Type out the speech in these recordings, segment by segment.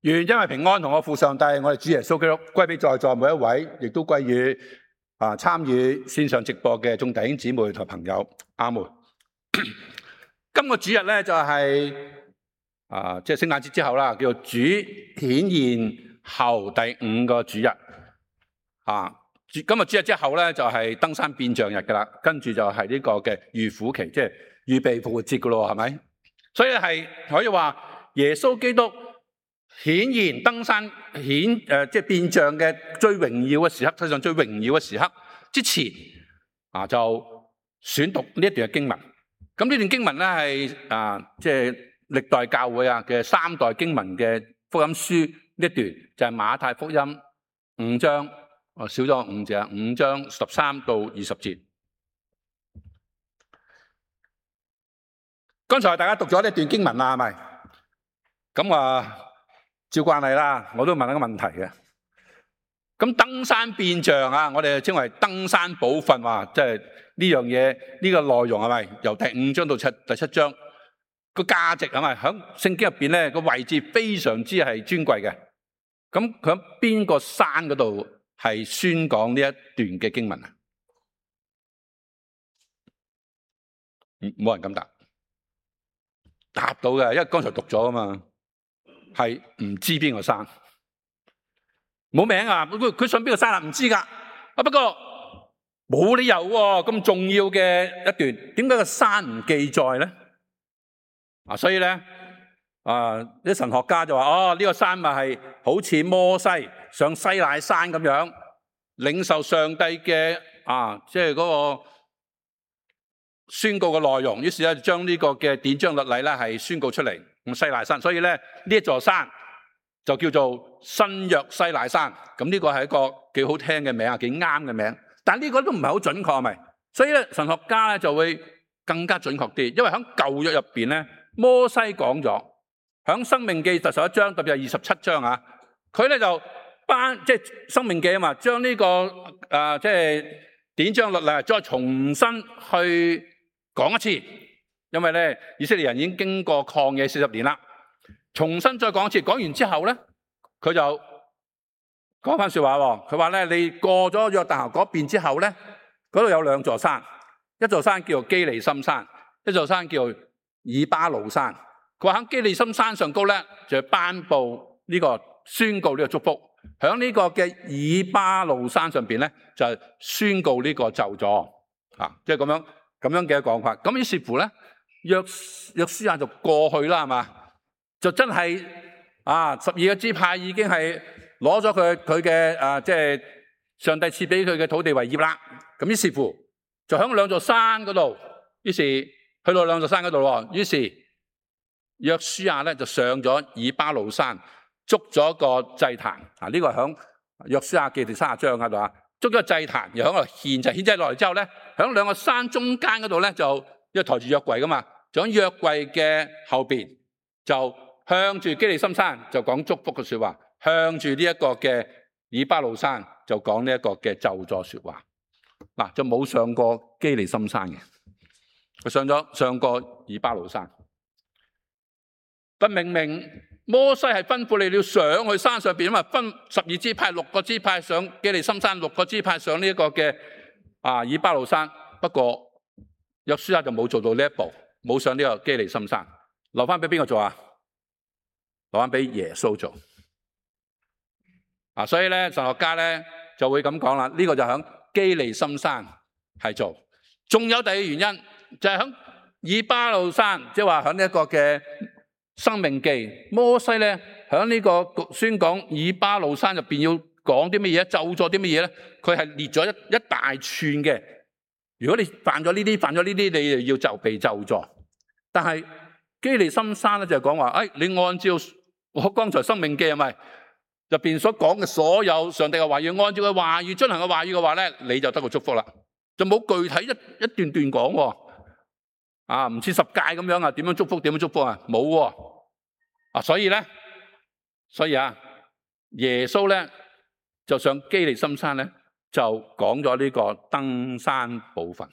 願因為平安同我父上帝，我哋主耶穌基督歸俾在座每一位，亦都歸於參與線上直播嘅眾弟兄姊妹同朋友。阿門。今個主日咧就係即係聖誕節之後啦，叫做主顯現後第5個主日。今日主日之後咧就係登山變像日噶啦，跟住就係呢個嘅預苦期，即係預備復活節噶咯，係咪？所以係可以話耶穌基督顯現登山即係變像嘅最榮耀嘅時刻，世上最榮耀嘅時刻之前就選讀呢一段嘅經文。咁呢段經文咧係即係歷代教會嘅3代經文嘅福音書呢一段，就係馬太福音5章，少咗5節，5章13到20節。剛才大家讀咗呢段經文啦，係咪？咁照慣例啦，我都問一個問題嘅。咁登山變像我哋稱為登山寶訓，即係呢樣嘢呢個內容係咪？由第5章到第7章個價值係咪？喺聖經入邊咧個位置非常之係尊貴嘅。咁佢喺邊個山嗰度係宣講呢一段嘅經文啊？冇人敢答到嘅，因為剛才讀咗啊嘛。係唔知邊個山，冇名啊！佢上邊個山啊？唔知噶。不過冇理由咁重要嘅一段，點解個山唔記載咧？所以咧啲神學家就話：呢個山咪係好似摩西上西乃山咁樣，領受上帝嘅即係嗰個宣告嘅內容。於是咧就將呢個嘅典章律例咧係宣告出嚟。咁西乃山，所以咧呢一座山就叫做新約西乃山。咁呢個係一個幾好聽嘅名，幾啱嘅名。但呢個都唔係好準確，係咪？所以咧神學家咧就會更加準確啲，因為喺舊約入邊咧，摩西講咗喺申命記第11章，特別係27章佢咧就即係申命記嘛，將呢個即係典章律例再重新去講一次。因為咧，以色列人已經經過曠野40年啦，重新再講一次，講完之後咧，佢就講翻說話喎。佢話咧，你過咗約旦河嗰邊之後咧，嗰度有2座山，一座山叫做基利心山，一座山叫做以巴路山。佢話喺基利心山上高咧，就頒布呢個宣告呢個祝福；喺呢個嘅以巴路山上邊咧，就宣告呢個咒詛。即係咁樣嘅講法。咁於是乎咧，約書亞就過去啦，係嘛？就真係12個支派已經係攞咗佢嘅即係上帝賜俾佢嘅土地為業啦。咁於是乎就喺2座山嗰度，於是去到2座山嗰度喎。於是約書亞咧就上咗以巴路山，築咗個祭壇。呢個係喺約書亞記第30章嗰度築咗個祭壇，又喺度獻祭。獻祭落嚟之後咧，喺2個山中間嗰度咧就因為抬住約櫃噶嘛。喺約櫃嘅後邊，就向住基利心山就講祝福嘅說話，向住呢一個嘅以巴路山就講呢一個嘅咒詛說話。就冇上過基利心山嘅，佢上過以巴路山。但明明摩西係吩咐你要上去山上邊嘛，分12支派，6個支派上基利心山，6個支派上呢一個嘅以巴路山。不過約書亞就冇做到呢一步。冇上呢個基利心山，留翻俾邊個做啊？留翻俾耶穌做。所以咧神學家咧就會咁講啦，呢個就響基利心山係做。仲有第二個原因就係響以巴路山，即係話響呢一個嘅申命記，摩西咧響呢個宣講以巴路山入邊要講啲乜嘢，咒咗啲乜嘢咧？佢係列咗一大串嘅。如果你犯咗呢啲，你就要被咒詛。但係基利心山咧就講話，你按照我剛才申命記係咪入邊所講嘅所有上帝嘅話語，按照佢話語進行嘅話語嘅話咧，你就得個祝福啦。就冇具體一段段講，唔似10誡咁樣點樣祝福冇所以耶穌咧就上基利心山咧就講咗呢個登山寶訓。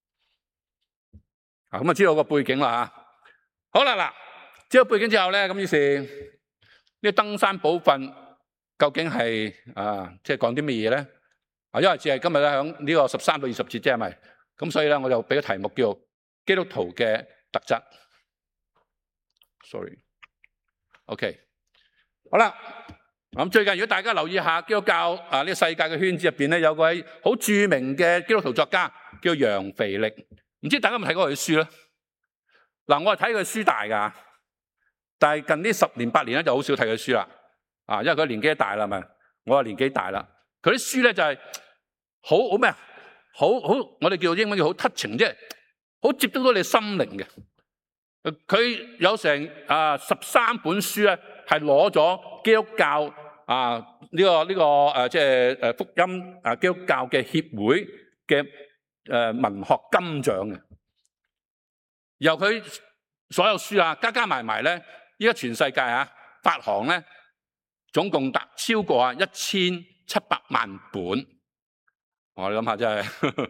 咁知道個背景啦。好啦，知道背景之後咧，咁於是呢個登山寶訓究竟係即係講啲乜嘢咧？因為只係今日咧響呢個13到20節啫，係咪？咁所以咧我就俾個題目叫基督徒嘅特質。OK， 好啦。咁最近如果大家留意下基督教呢個世界嘅圈子入邊咧，有位好著名嘅基督徒作家叫楊腓力，唔知大家有冇睇過佢嘅書咧？嗱，我係睇佢書大噶，但係近呢10年8年咧就好少睇佢書啦。因為佢年紀大啦，咪我年紀大啦。佢啲書咧就係好咩啊？好我哋叫英文叫好 touching， 即係好接觸到你心靈嘅。佢有成13本書咧，係攞咗基督教呢個即係福音基督教嘅協會嘅文學金獎嘅。由佢所有書加埋埋咧，依家全世界發行咧，總共達超過1700萬本。我諗下真係，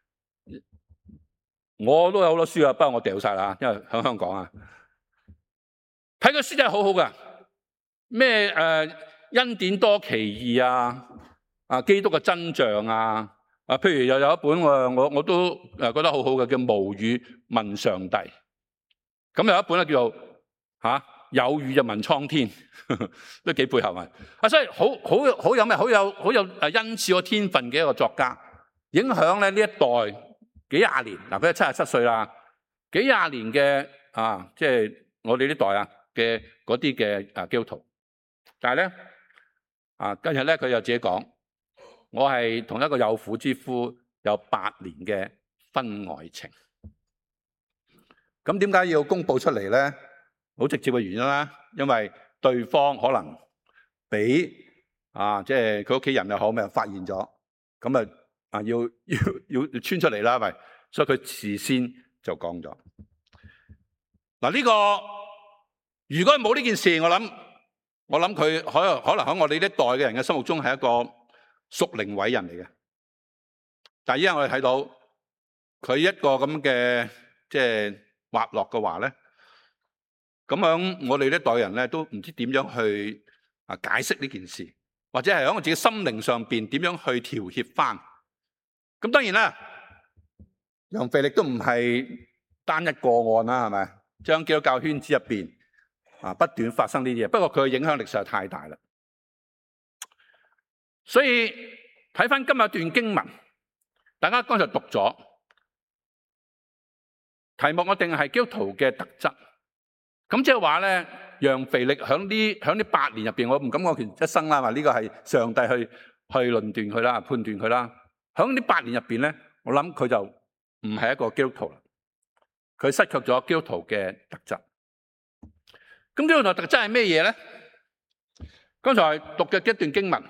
我都有好多書不過我掉晒啦，因為喺香港睇個書真係好好噶。咩恩典多奇異基督嘅真相譬如又有一本我都覺得好好嘅，叫無語問上帝。咁有一本叫做有語就問蒼天，都幾配合所以好有咩？好有恩賜個天分嘅一個作家，影響咧呢一代幾廿年。佢77歲啦，幾廿年嘅即係我哋呢代嘅嗰啲嘅基督徒。但係咧今日咧佢又自己講，我係同一個有婦之夫有8年嘅婚外情。咁點解要公佈出嚟咧？好直接嘅原因啦，因為對方可能俾即係佢屋企人又好，咪發現咗，咁要穿出嚟啦，咪，所以佢事先就講咗。呢個如果冇呢件事，我諗佢可能喺我哋呢一代嘅人嘅心目中係一個屬靈偉人嚟嘅。但係依家我哋睇到佢一個咁嘅即係滑落嘅話咧，咁樣我哋呢一代人咧都唔知點樣去解釋呢件事，或者係喺我自己心靈上邊點樣去調協翻。咁當然啦，楊腓力都唔係單一個案啦，係咪？將基督教圈子入邊不斷發生呢啲嘢，不過佢嘅影響力實在太大啦。所以睇翻今日段經文，大家剛才讀咗題目，我定係基督徒嘅特質。咁即係話咧，楊腓力響呢8年入邊，我唔敢講佢一生啦，呢個係上帝去論斷佢啦、判斷佢啦。響呢8年入邊咧，我諗佢就唔係一個基督徒啦，佢失去咗基督徒嘅特質。咁基督徒特質係咩嘢咧？剛才讀嘅一段經文，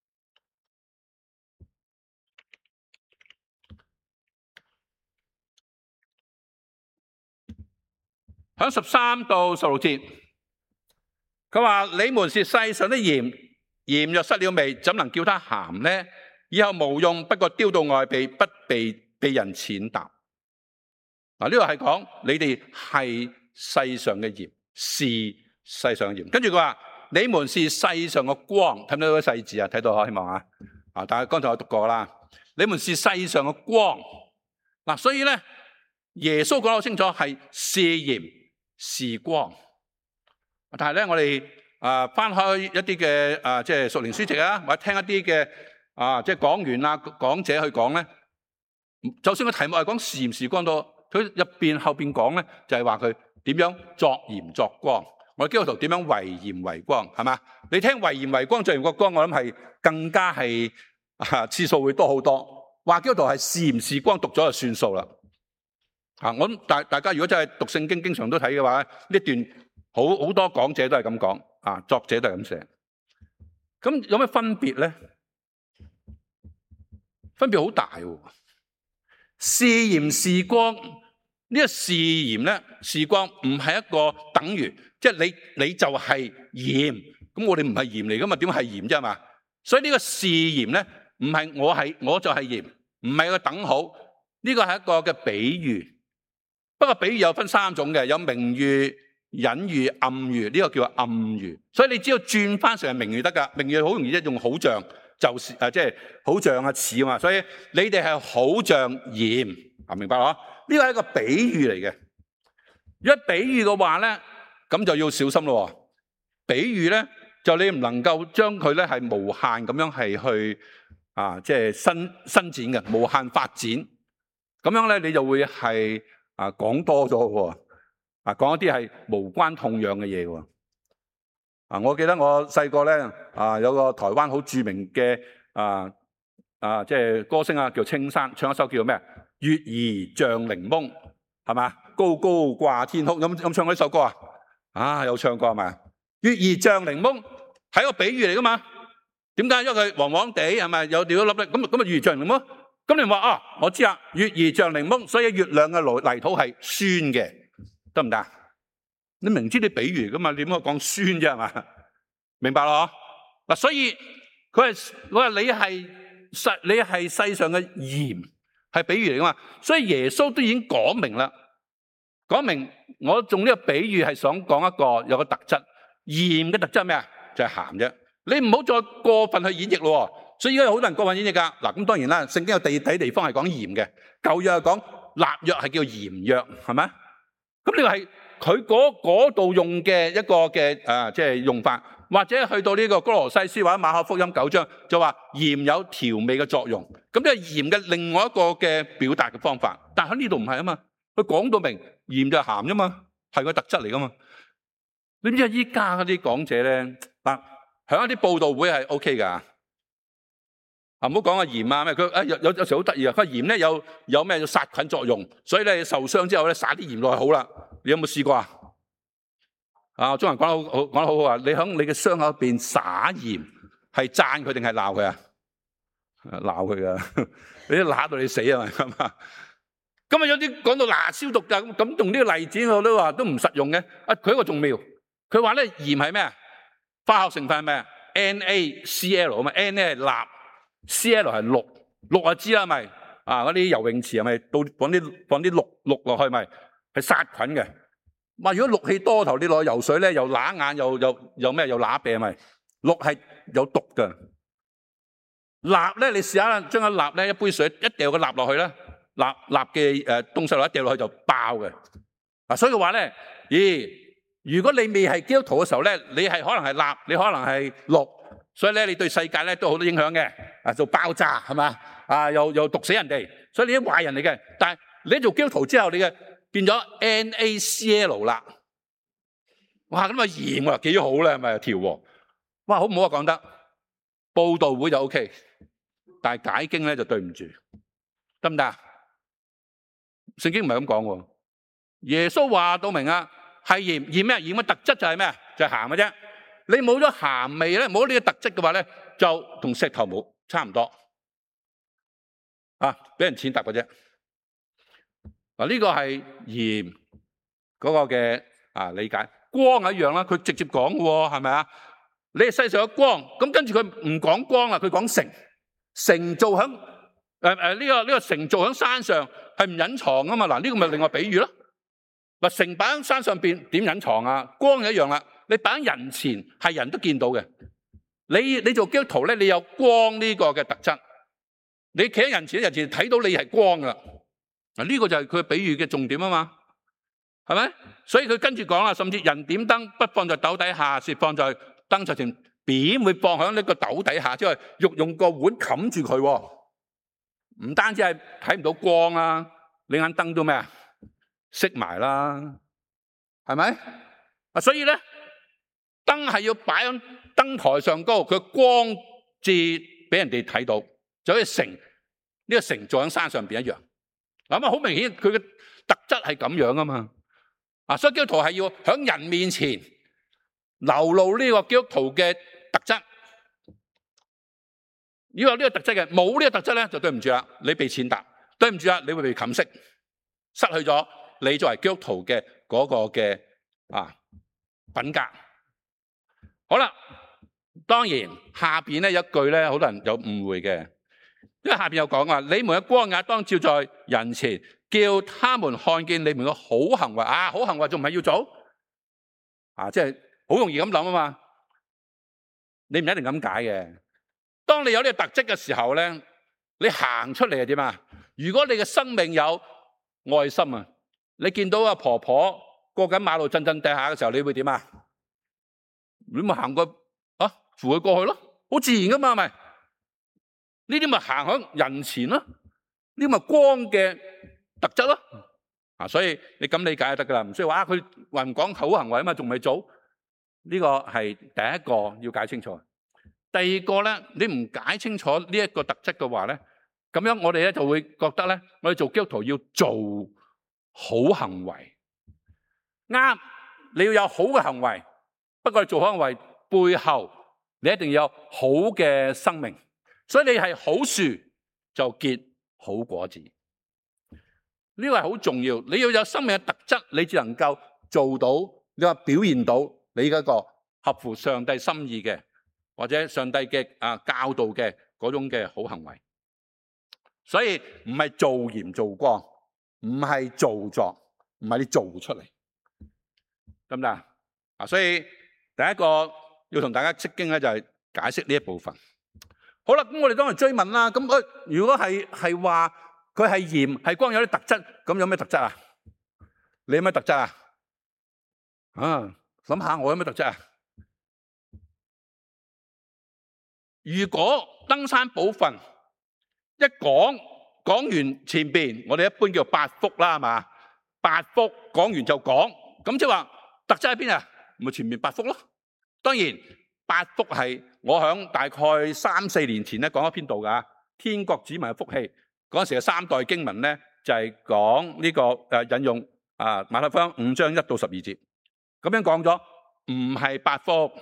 響13到16節，佢話：你們是世上的鹽，鹽若失了味，怎能叫它鹹呢？以後無用，不過丟到外邊，不被人踐踏。呢個係講你哋係世上嘅鹽，是世上嘅鹽。跟住佢話：你們是世上嘅光，睇唔睇到啲細字啊？睇到希望但係剛才我讀過啦。你們是世上嘅光。所以咧，耶穌講得好清楚，係是鹽是光。但係咧，我哋翻開一啲嘅即係屬靈書籍或者聽一啲嘅即係講員講者去講咧，就算個題目係講是鹽是光都，佢入邊後邊講咧就係話佢點樣作鹽作光。我哋基督徒點樣為鹽為光，係嘛？你聽為鹽為光作鹽作光，我諗係更加係次數會多好多。話基督徒係是鹽是光，讀咗就算數啦。我諗大家如果真係讀聖經，經常都睇嘅話，呢段好多講者都係咁講，作者都係咁寫。咁有咩分別咧？分別好大喎。是鹽是光，呢個是鹽咧，是光唔係一個等於，即係你就係鹽，咁我哋唔係鹽嚟噶嘛，點係鹽啫嘛？所以呢個是鹽咧，唔係我就係鹽，唔係個等號，呢個係一個嘅比喻。不過比喻有分3種嘅，有名譽、 隱喻、暗喻，呢個叫暗喻。所以你只要轉翻成明喻得㗎，明喻好容易用好像，就是即係好像啊似啊嘛。所以你哋係好像鹽啊，明白咯？呢個係一個比喻嚟嘅。如果比喻嘅話咧，咁就要小心咯。比喻咧，就你唔能夠將佢咧係無限咁樣係去即係伸展嘅，無限發展。咁樣咧，你就會係講多咗喎。講一啲係無關痛癢嘅嘢喎。我記得我細個咧有個台灣好著名嘅即係歌星叫青山，唱一首叫咩？月兒像檸檬，係嘛？高高掛天空，有唱過呢首歌啊？有唱過係咪？月兒像檸檬係一個比喻嚟噶嘛？點解？因為佢黃黃地係咪有掉咗粒咧？咁月兒像檸檬，咁你話我知啦，月兒像檸檬，所以月亮嘅泥土係酸嘅。得唔得？你明知你比喻噶嘛？你點解講酸啫？係嘛？明白咯？嗱，所以佢話你係世上嘅鹽，係比喻嚟噶嘛？所以耶穌都已經講明啦，講明我用呢個比喻係想講一個有個特質，鹽嘅特質係咩啊？就係鹹啫。你唔好再過分去演繹咯。所以而家有好多人過分演繹噶。嗱，咁當然啦，聖經有地方係講鹽嘅，舊約係講立約係叫鹽約，係咪？咁呢個係佢嗰度用嘅一個嘅即係用法，或者去到呢個哥羅西書或者馬可福音9章就話鹽有調味嘅作用。咁呢個鹽嘅另外一個嘅表達嘅方法，但喺呢度唔係啊嘛，佢講到明鹽就係鹹啫嘛，係個特質嚟噶嘛。你知依家嗰啲講者咧，響一啲佈道會係 OK 噶。唔好講鹽啊咩，佢有時好得意啊！佢鹽咧有咩殺菌作用，所以咧受傷之後咧撒啲鹽落去好啦。你有冇試過啊？中文講得好好啊！你響你嘅傷口入邊撒鹽，係讚佢定係鬧佢啊？鬧佢噶，你都揦到你死啊嘛咁啊！咁有啲講到消毒噶，咁用呢個例子我都話都唔實用嘅。佢一個仲妙，佢話咧鹽係咩？化學成分係咩？NaCl 啊嘛，N 咧係鈉。Cl 係氯就知啦，咪嗰啲游泳池係咪放啲氯落去咪係殺菌嘅？如果氯氣多頭，你落去游水咧又揦眼又揦鼻咪氯係有毒㗎。鈉咧，你試下將個鈉咧一杯水一掉個鈉落去咧，鈉嘅東西落一掉落去就爆嘅。所以嘅話咧，如果你未係基督徒嘅時候咧，你係可能係鈉，你可能係氯。所以咧，你對世界咧都好多影響嘅，做爆炸係嘛？又毒死人哋，所以你啲壞人嚟嘅。但係你做基督徒之後，你嘅變咗 NaCl 啦。哇，咁鹽喎幾好咧，係咪調和？哇，好唔好啊？講得佈道會就 OK， 但係解經咧就對唔住，得唔得？聖經唔係咁講喎，耶穌話到明啊，係鹽，鹽咩？鹽嘅特質就係咩？就係鹹嘅啫。你冇咗鹹味咧，冇呢個特質嘅話咧，就同石頭冇差唔多俾人踐踏嘅啫。呢個係鹽嗰個嘅理解。光一樣啦，佢直接講嘅喎，係咪啊？你係世上嘅光，咁跟住佢唔講光啦，佢講城。城做響呢個城做響山上係唔隱藏啊嘛。嗱，呢個咪另外比喻咯。城擺喺山上邊點隱藏啊？光一樣啦。你擺喺人前係人都見到嘅。你做基督徒咧，你有光呢個嘅特質。你企喺人前，人前睇到你係光噶。呢個就係佢比喻嘅重點啊嘛，係咪？所以佢跟住講啦，甚至人點燈不放在斗底下，是放在燈台前，點會放喺呢個斗底下？即係用個碗冚住佢。唔單止係睇唔到光啊，你眼燈都咩啊？熄埋啦，係咪？所以咧。燈係要擺喺燈台上高，佢光至俾人哋睇到，就好似城呢個城做喺山上邊一樣。咁好明顯佢嘅特質係咁樣啊嘛。所以基督徒係要喺人面前流露呢個基督徒嘅特質。如果有呢個特質嘅，冇呢個特質咧，就對唔住啦，你被踐踏，對唔住啦，你會被冚熄，失去咗你作為基督徒嘅嗰個嘅品格。好啦，當然下邊咧一句咧，好多人有誤會嘅，因為下邊有講話，你們嘅光也當照在人前，叫他們看見你們嘅好行為。好行為仲唔係要做？ 即係好容易咁諗啊嘛。你唔一定咁解嘅。當你有呢個特質嘅時候咧，你行出嚟係點啊？如果你嘅生命有愛心啊，你見到阿婆婆過緊馬路震震地下嘅時候，你會點啊？你咪行過扶佢過去咯，好自然噶嘛，係咪？呢啲咪行喺人前咯，呢啲咪光嘅特質咯。所以你咁理解就得噶啦，唔需要話佢話唔講好行為啊嘛，仲未做。呢個係第一個要解清楚。第二個咧，你唔解清楚呢一個特質嘅話咧，咁樣我哋咧就會覺得咧，我哋做基督徒要做好行為。啱，你要有好嘅行為，不過做好行為背後你一定要有好嘅生命。所以你係好樹就結好果子，呢個係好重要。你要有生命嘅特質，你只能夠做到，你話表現到你嗰個合乎上帝心意嘅，或者上帝嘅教導嘅嗰種嘅好行為。所以唔係做鹽做光，唔係做作，唔係你做出嚟，得唔得？所以第一個要同大家釋經咧，就係解釋呢一部分。好啦，咁我哋當然追問啦。咁如果係話佢係鹽係光，有啲特質，咁有咩特質啊？你有咩特質啊？諗下我有咩特質啊？如果登山寶訓一講完前邊，我哋一般叫八福啦，係嘛？八福講完就講，咁即係話特質喺邊啊？咪前面八福咯。當然八福係我響大概3-4年前咧講一篇道噶，天國子民嘅福氣。嗰陣時嘅3代經文咧就係講呢個引用馬太福音5章1到12節，咁樣講咗，唔係八福。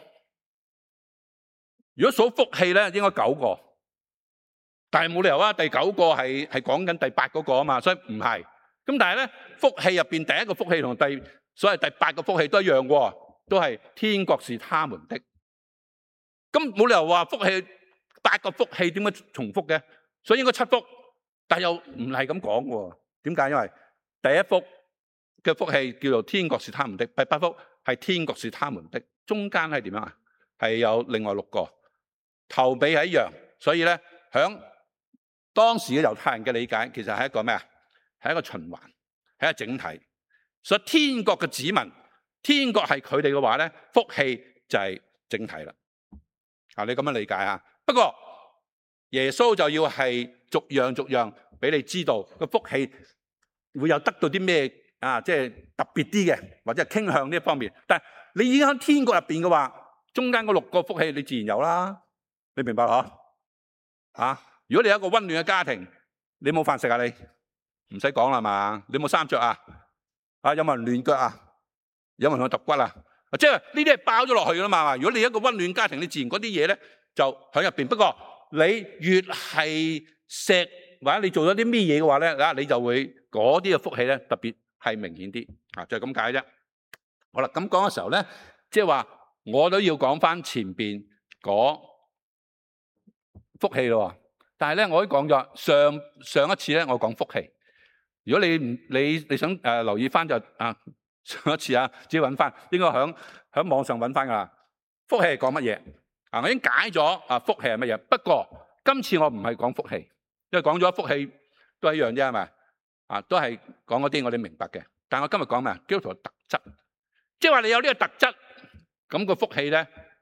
如果數福氣咧，應該9個，但係冇理由啊，第9個係講緊第8嗰個啊嘛，所以唔係。咁但係咧，福氣入邊第一個福氣同所謂第8個福氣都一樣喎，都係天國是他們的。咁冇理由話福氣8個福氣點解重複嘅？所以應該7福，但又唔係咁講喎。點解？因為第一福嘅福氣叫做天國是他們的，第8福係天國是他們的，中間係點樣啊？係有另外6個，頭尾係一樣。所以咧，響當時嘅猶太人嘅理解，其實係一個咩啊？係一個循環，係一個整體。所以天國嘅子民，天國係佢哋嘅話咧，福氣就係整體啦。你咁樣理解啊？不過耶穌就要係逐樣俾你知道個福氣會有得到啲咩即係特別啲嘅，或者係傾向呢一方面。但係你已經喺天國入邊嘅話，中間嗰6個福氣你自然有啦。你明白嗬？如果你有一個溫暖嘅家庭，你冇飯食啊？你唔使講啦嘛？你冇衫着啊？有冇人亂腳啊？有冇人去揼骨啊？即係呢啲係包咗落去噶啦嘛。如果你一個溫暖家庭，你自然嗰啲嘢咧就喺入邊。不過你越係錫或者你做咗啲咩嘢嘅話咧，你就會嗰啲嘅福氣咧特別係明顯啲。就係咁解啫。好啦，咁講嘅時候咧，即係話我都要講翻前邊嗰福氣咯。但係咧，我都講咗上一次咧，我講福氣。如果你想留意翻就上一次自己揾翻，應該喺網上揾翻噶啦。福氣係講乜嘢？我已經解咗福氣係乜嘢。不過今次我唔係講福氣，因為講咗福氣都係一樣啫，係咪？都係講嗰啲我哋明白嘅。但係我今日講咩？基督徒嘅特質，即係話你有呢個特質，咁個福氣咧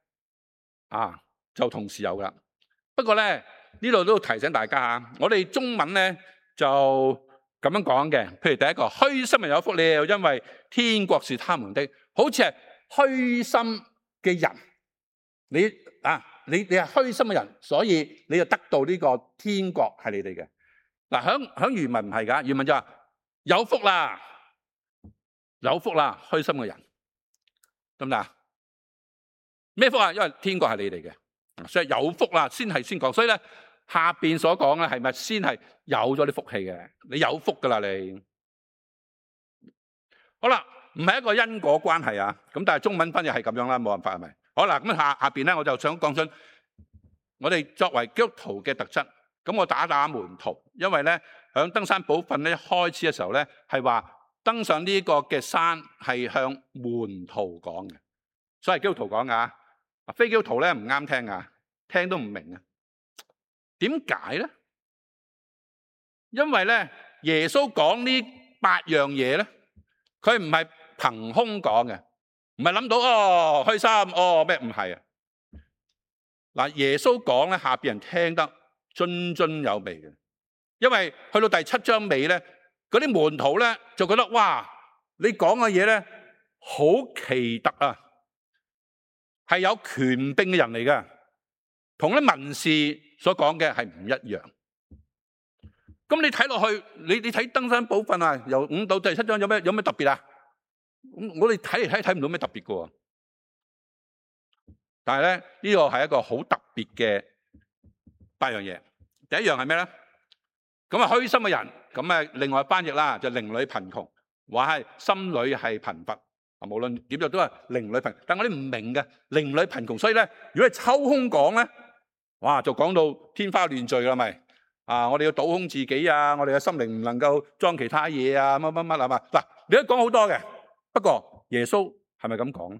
就同時有噶。不過咧呢度都要提醒大家我哋中文咧就咁樣講嘅。譬如第一個，虛心人有福了，因為天國是他們的。好似係虛心嘅人，你係虛心嘅人，所以你就得到呢個天國係你哋嘅。響原文唔係噶，原文就話有福啦，有福啦，虛心嘅人，得唔得？咩福啊？因為天國係你哋嘅，所以有福啦，先講。所以咧下邊所講咧係咪先係有咗啲福氣嘅？你有福噶啦，你好啦，唔係一個因果關係咁但係中文翻譯係咁樣啦，冇辦法係咪？好啦，咁下邊咧我就想講出我哋作為基督徒嘅特質。咁我打門徒，因為咧響登山寶訓咧一開始嘅時候咧係話登上呢個嘅山係向門徒講嘅。 所以基督徒講噶，非基督徒咧唔啱聽噶，聽都唔明啊。點解咧？因為咧耶穌講呢8樣嘢咧，佢唔係憑空講嘅，唔係諗到開心咩，唔係啊。嗱，耶穌講咧，下邊人聽得津津有味嘅，因為去到第7章尾咧，嗰啲門徒咧就覺得哇，你講嘅嘢咧好奇特啊，係有權柄嘅人嚟嘅，同啲文士所講嘅係唔一樣。咁你睇落去，你睇登山寶訓啊，由5到第7章有咩特別啊？我哋睇嚟睇唔到咩特別嘅。但係咧呢個係一個好特別嘅8樣嘢。第一樣係咩咧？咁啊虛心嘅人，咁啊另外翻譯啦，就靈裏貧窮，話係心裏係貧乏。啊，無論點樣都係靈裏貧，但係我哋唔明嘅靈裏貧窮，所以咧如果係抽空講咧，哇就講到天花亂墜啦咪。我哋要倒空自己啊，我哋嘅心靈唔能夠裝其他嘢啊，乜係嘛？嗱，你都講好多嘅，不過耶穌係咪咁講？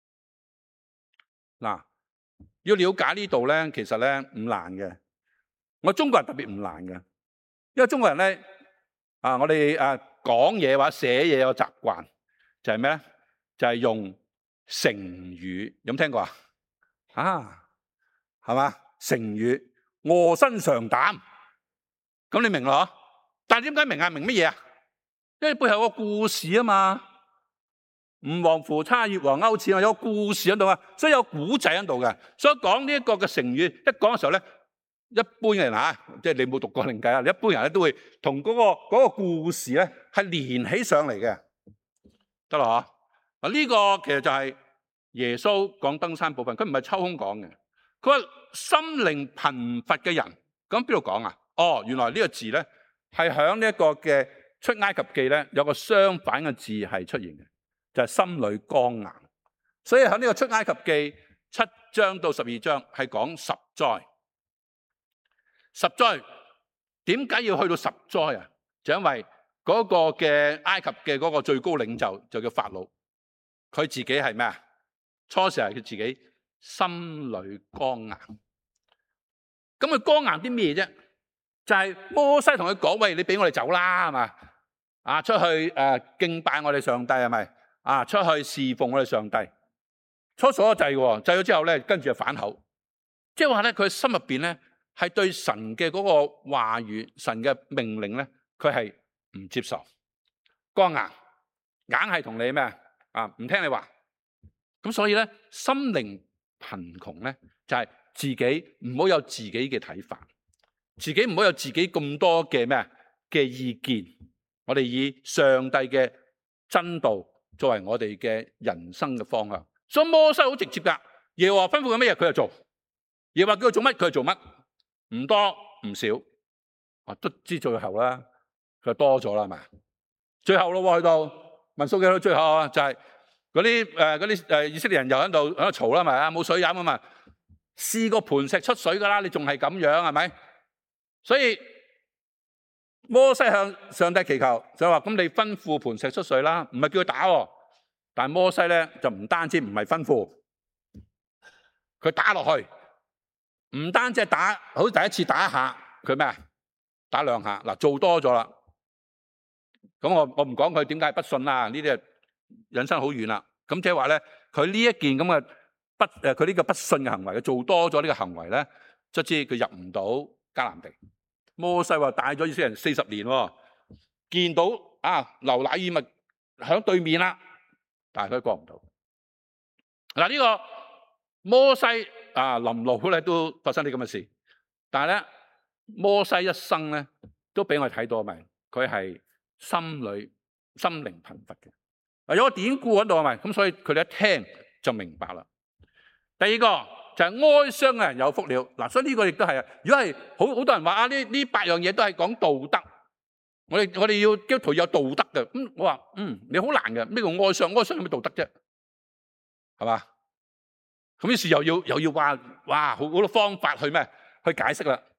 嗱，要了解呢度咧，其實咧唔難嘅。我中國人特別唔難嘅，因為中國人咧我哋講嘢或者寫嘢有個習慣，就係咩咧？就係用成語，有冇聽過啊？係嘛？成語臥薪嘗膽。咁你明咯？但係點解明啊？明乜嘢啊？因為背後有個故事啊嘛。吳王夫差，越王勾踐啊，有個故事喺度啊，所以有古仔喺度嘅。所以講呢一個嘅成語，一講嘅時候咧，一般嘅人即係你冇讀過另計啊，你一般人咧都會同嗰個故事咧係連起上嚟嘅，得啦嗬。呢個其實就係耶穌講登山寶訓，佢唔係抽空講嘅。佢話心靈貧乏嘅人，咁邊度講啊？原來呢個字咧係響呢一個嘅出埃及記咧有個相反嘅字係出現嘅，就係心裏剛硬。所以喺呢個出埃及記7章到12章係講10災。10災點解要去到10災啊？就因為嗰個嘅埃及嘅嗰個最高領袖就叫法老，佢自己係咩啊？初時係佢自己心裏剛硬。咁佢剛硬啲咩啫？就係摩西同佢講，喂，你俾我哋走啦，係嘛？出去敬拜我哋上帝係咪？出去侍奉我哋上帝。初所制喎，制咗之後咧，跟住就反口，即係話咧，佢心入邊咧係對神嘅嗰個話語、神嘅命令咧，佢係唔接受，剛硬，硬係同你咩唔聽你話。咁所以咧，心靈貧窮咧，就係自己唔好有自己嘅睇法。自己唔好有自己咁多嘅咩嘅意見，我哋以上帝嘅真道作為我哋嘅人生嘅方向。所以摩西好直接噶，耶和華吩咐佢乜嘢佢就做，耶和華叫佢做乜佢就做乜，唔多唔少。都知最後啦，佢就多咗啦，係咪？最後咯，去到民數記到最後啊，就係嗰啲以色列人又喺度嘈啦，咪冇水飲啊嘛，試過磐石出水噶啦，你仲係咁樣係咪？所以摩西向上帝祈求，就話咁你吩咐磐石出水啦，唔係叫佢打喎。但係摩西咧就唔單止唔係吩咐，佢打落去，唔單止係打，好似第一次打一下，佢咩打2下，嗱做多咗啦。咁我唔講佢點解不信啦，呢啲係引申好遠啦。咁即係話咧，佢呢一件咁嘅佢呢個不信嘅行為，佢做多咗呢個行為咧，卒之佢入唔到迦南地。摩西話帶咗以色列人40年，見到流奶與蜜響對面啦，但係佢過唔到。嗱，呢個摩西臨老咧都發生啲咁嘅事，但係咧摩西一生咧都俾我哋睇到咪，佢係心靈貧乏嘅。有個典故喺度係咪？咁所以佢哋一聽就明白啦。第二個就係哀傷嘅人有福了。嗱，所以呢個亦都係。如果係好多人話呢8樣嘢都係講道德，我哋要基督徒有道德嘅。咁我話你好難嘅，咩叫哀傷？哀傷有咩道德啫？係嘛？咁於是又要話哇好多方法去咩去解釋啦。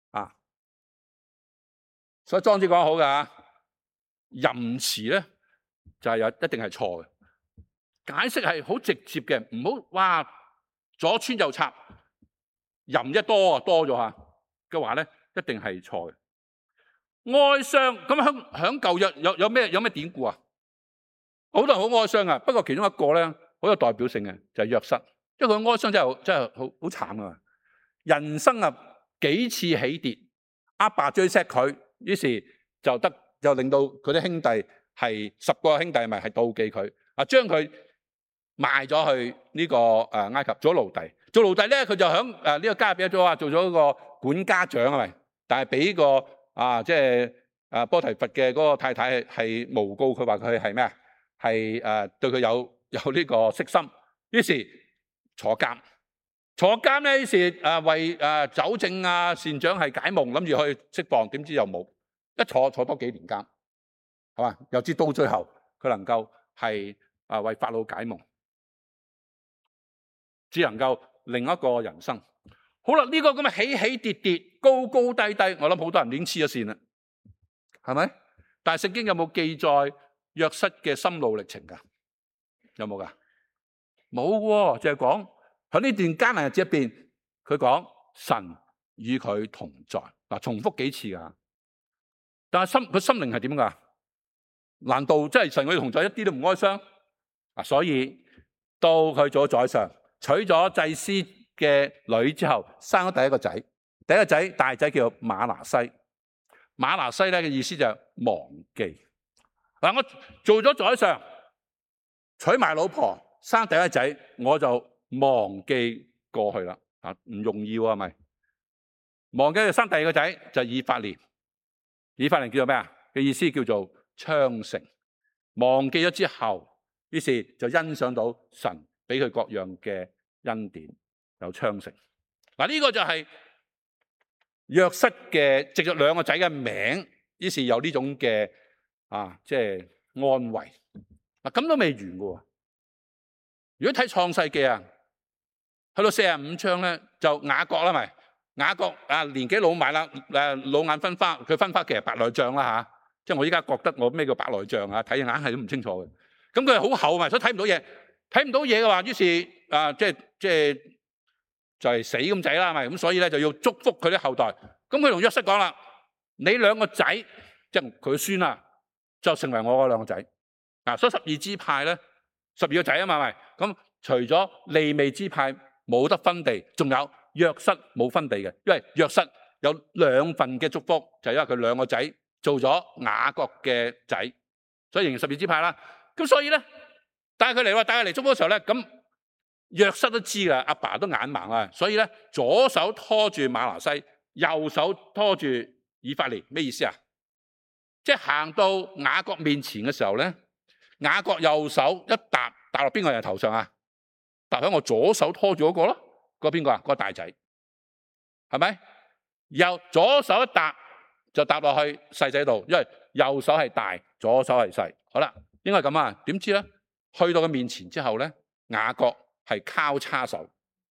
所以莊子講得好㗎，淫詞咧就係一定係錯嘅。 解釋係好直接嘅，唔好哇左穿右插，淫一多咗吓嘅話咧，一定係錯嘅。哀傷咁響舊約有咩典故啊？好多人好哀傷啊，不過其中一個咧好有代表性嘅就係約瑟，因為佢哀傷真係好慘啊！人生啊幾次起跌，阿爸最錫佢，於是就令到佢啲兄弟係10個兄弟咪係妒忌佢啊，將佢賣咗去呢個埃及做奴隸。做奴隸咧，佢就響呢個加勒比咗啊，做咗個管家長啊，咪但係俾個即係波提乏嘅嗰個太太係誣告佢話佢係咩啊？係對佢有呢個色心，於是坐監咧，於是為酒政善長係解夢，諗住去釋放，點知又冇，一坐多幾年監，係嘛？又至到最後佢能夠係為法老解夢，只能夠另一個人生。好啦，呢個咁嘅起起跌跌、高高低低，我諗好多人已經黐咗線啦，係咪？但係聖經有冇記載約瑟嘅心路歷程㗎？有冇㗎？冇喎，就係講喺呢段艱難日子入邊，佢講神與佢同在嗱，重複幾次㗎。但係佢心靈係點㗎？難道真係神與佢同在一啲都唔哀傷啊？所以到佢做咗宰相，娶咗祭司嘅女之後，生咗第一個仔。第一個仔大仔叫馬拿西。馬拿西咧嘅意思就係忘記。嗱，我做咗宰相，娶埋老婆，生第一個仔，我就忘記過去啦。唔容易喎，係咪？忘記就生第二個仔就係以法蓮。以法蓮叫做咩啊？嘅意思叫做昌盛。忘記咗之後，於是就欣賞到神俾佢各樣嘅恩典，有昌盛。嗱，呢個就係約瑟嘅藉着兩個仔嘅名，於是有呢種嘅即係安慰。嗱，咁都未完嘅。如果睇創世記啊，去到45章咧，就雅各啦，咪雅各年紀老邁啦，老眼昏花，佢昏花其實白內障啦吓，即係我依家覺得我咩叫白內障啊，睇硬係都唔清楚嘅。咁佢係好厚嘛，所以睇唔到嘢，嘅話，於是就係死咁仔啦，咪咁所以咧就要祝福佢啲後代。咁佢同約瑟講啦，你兩個仔即係佢孫啦，就成為我嗰兩個仔。所以12支派咧，12個仔啊嘛，咪咁除咗利未支派冇得分地，仲有約瑟冇分地嘅，因為約瑟有2份嘅祝福，就係因為佢兩個仔做咗雅各嘅仔，所以形成12支派啦。咁所以咧帶佢嚟祝福嘅時候咧，咁約瑟都知噶，阿爸都眼盲啊，所以咧左手拖住馬拿西，右手拖住以法蓮，咩意思啊？即係行到雅各面前嘅時候咧，雅各右手一搭落邊個人頭上啊？搭喺我左手拖住嗰個咯，嗰邊個啊？嗰個大仔，係咪？右左手一搭就搭落去細仔度，因為右手係大，左手係細。好啦，應該係咁啊？點知咧？去到佢面前之後咧，雅各係交叉手。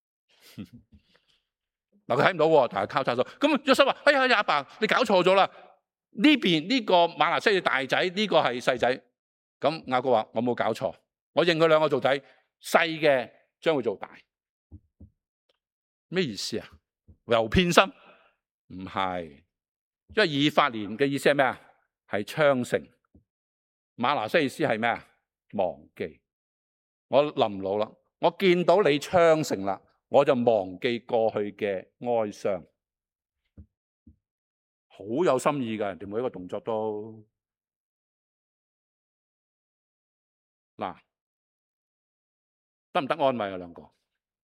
嗱，佢睇唔到喎，但係交叉手。咁約瑟話：哎呀，阿爸，你搞錯咗啦！呢邊呢個馬拿西嘅大仔，呢個係細仔。咁雅各話：我冇搞錯，我認佢兩個做仔，細嘅將會做大。咩意思啊？又偏心？唔係，因為以法蓮嘅意思係咩啊？係昌盛。馬拿西意思係咩啊？忘記。我臨老啦，我見到你昌盛啦，我就忘記過去嘅哀傷。好有心意㗎，人哋每一個動作都嗱，得唔得安慰啊？兩個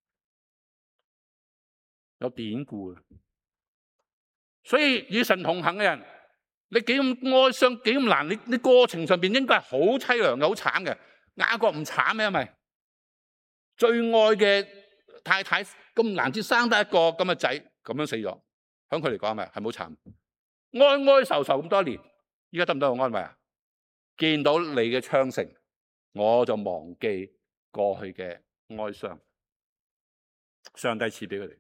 有典故嘅，所以與神同行嘅人，你幾咁哀傷，幾咁難，你過程上邊應該係好淒涼嘅，好慘嘅。雅各唔慘咩？係咪最愛嘅太太咁難至生得一個咁嘅仔，咁樣死咗，響佢嚟講係咪係好慘？哀哀愁愁咁多年，依家得唔得我安慰啊？見到你嘅昌盛，我就忘記過去嘅哀傷。上帝賜俾佢哋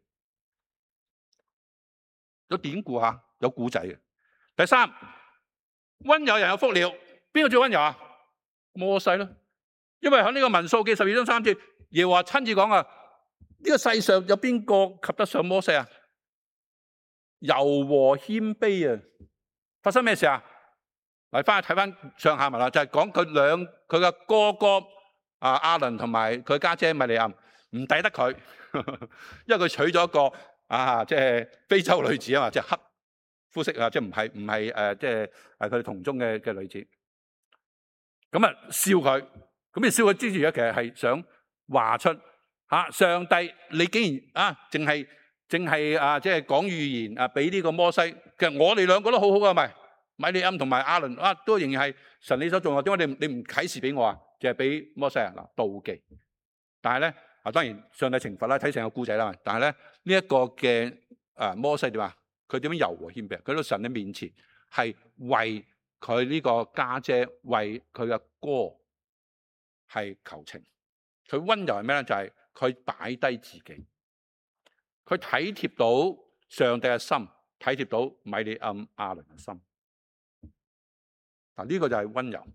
有典故吓，有古仔嘅。第三，溫柔人有福了。邊個最溫柔啊？摩西咯。 因為喺呢個民數記12章3節，耶和華親自講啊，呢個世上有邊個及得上摩西啊？柔和謙卑啊！發生咩事啊？嚟翻去睇翻上下文啦，就係講佢嘅哥哥亞倫同埋佢家姐米利暗唔抵得佢，因為佢娶咗一個即係非洲女子啊嘛，即係黑膚色啊，即係唔係即係佢哋同宗嘅女子。咁啊笑佢，咁你笑佢之餘咧，其實係想話出上帝，你竟然淨係即係講預言俾呢個摩西，其實我哋兩個都好好噶，咪米利暗同埋亞倫都仍然係神你所做，點解你唔啟示俾我啊？淨係俾摩西啊？嗱，妒忌。但係咧當然上帝懲罰啦，睇成個故仔啦。但係咧呢一個嘅摩西點啊？佢點樣柔和謙卑？佢到神嘅面前係為佢呢個家姐，為佢嘅哥係求情。佢溫柔係咩咧？就係佢擺低自己，佢體貼到上帝嘅心，體貼到米利暗亞倫嘅心。嗱，呢個就係溫柔。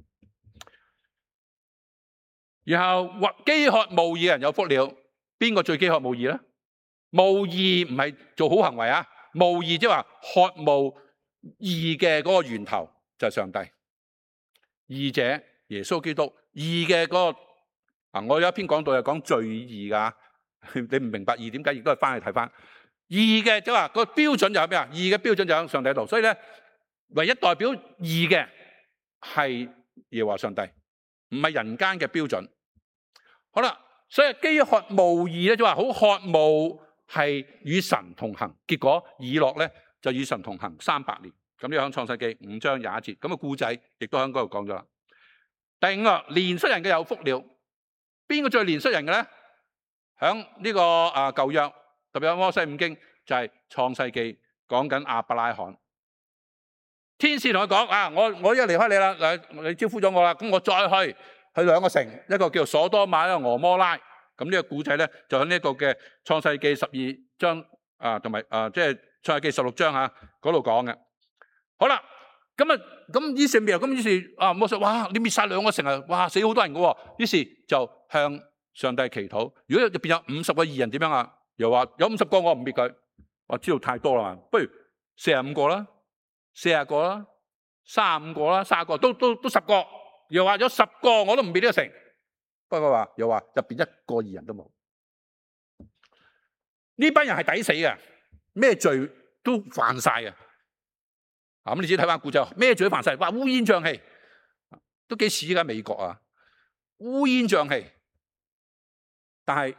然後飢渴慕義嘅人有福了。邊個最飢渴慕義咧？慕義唔係做好行為啊，慕義即係話渴慕義嘅嗰個源頭就係上帝。義者耶穌基督，義嘅嗰個我有一篇講到係講罪義噶，你唔明白義點解，亦都係翻去睇翻義嘅，即係話個標準就係咩啊？義嘅標準就喺上帝度，所以咧唯一代表義嘅係耶和華上帝，唔係人間嘅標準。好啦，所以飢渴慕義咧，就話好渴慕係與神同行，結果以諾咧就與神同行300年。咁呢個喺創世記5章21節，咁個故仔亦都喺嗰度講咗啦。第5個憐恤人嘅有福了。邊個最憐恤人嘅咧？響呢個舊約，特別係摩西五經，就係創世記講緊亞伯拉罕。天使同佢講我一離開你啦，你招呼咗我啦，咁我再去2個城，一個叫所多瑪，一個俄摩拉。咁呢個故仔咧就喺呢個嘅創世記12章同埋即係創世記16章嗰度講嘅。好啦，咁於是咩啊？咁於是摩西，哇！你滅殺2個城啊，哇！死好多人噶喎。於是就向上帝祈禱。如果入邊有50個義人點樣啊？又話有50個我唔滅佢，我知道太多啦，不如45個啦，40個啦，35個啦，30個都10個。又話有10個我都唔滅呢個城。不過又話入邊1個義人都冇。呢班人係抵死嘅，咩罪都犯晒嘅。咁你自己睇翻故仔，咩罪都犯晒，哇！烏煙瘴氣，都幾似而家美國啊，烏煙瘴氣。但係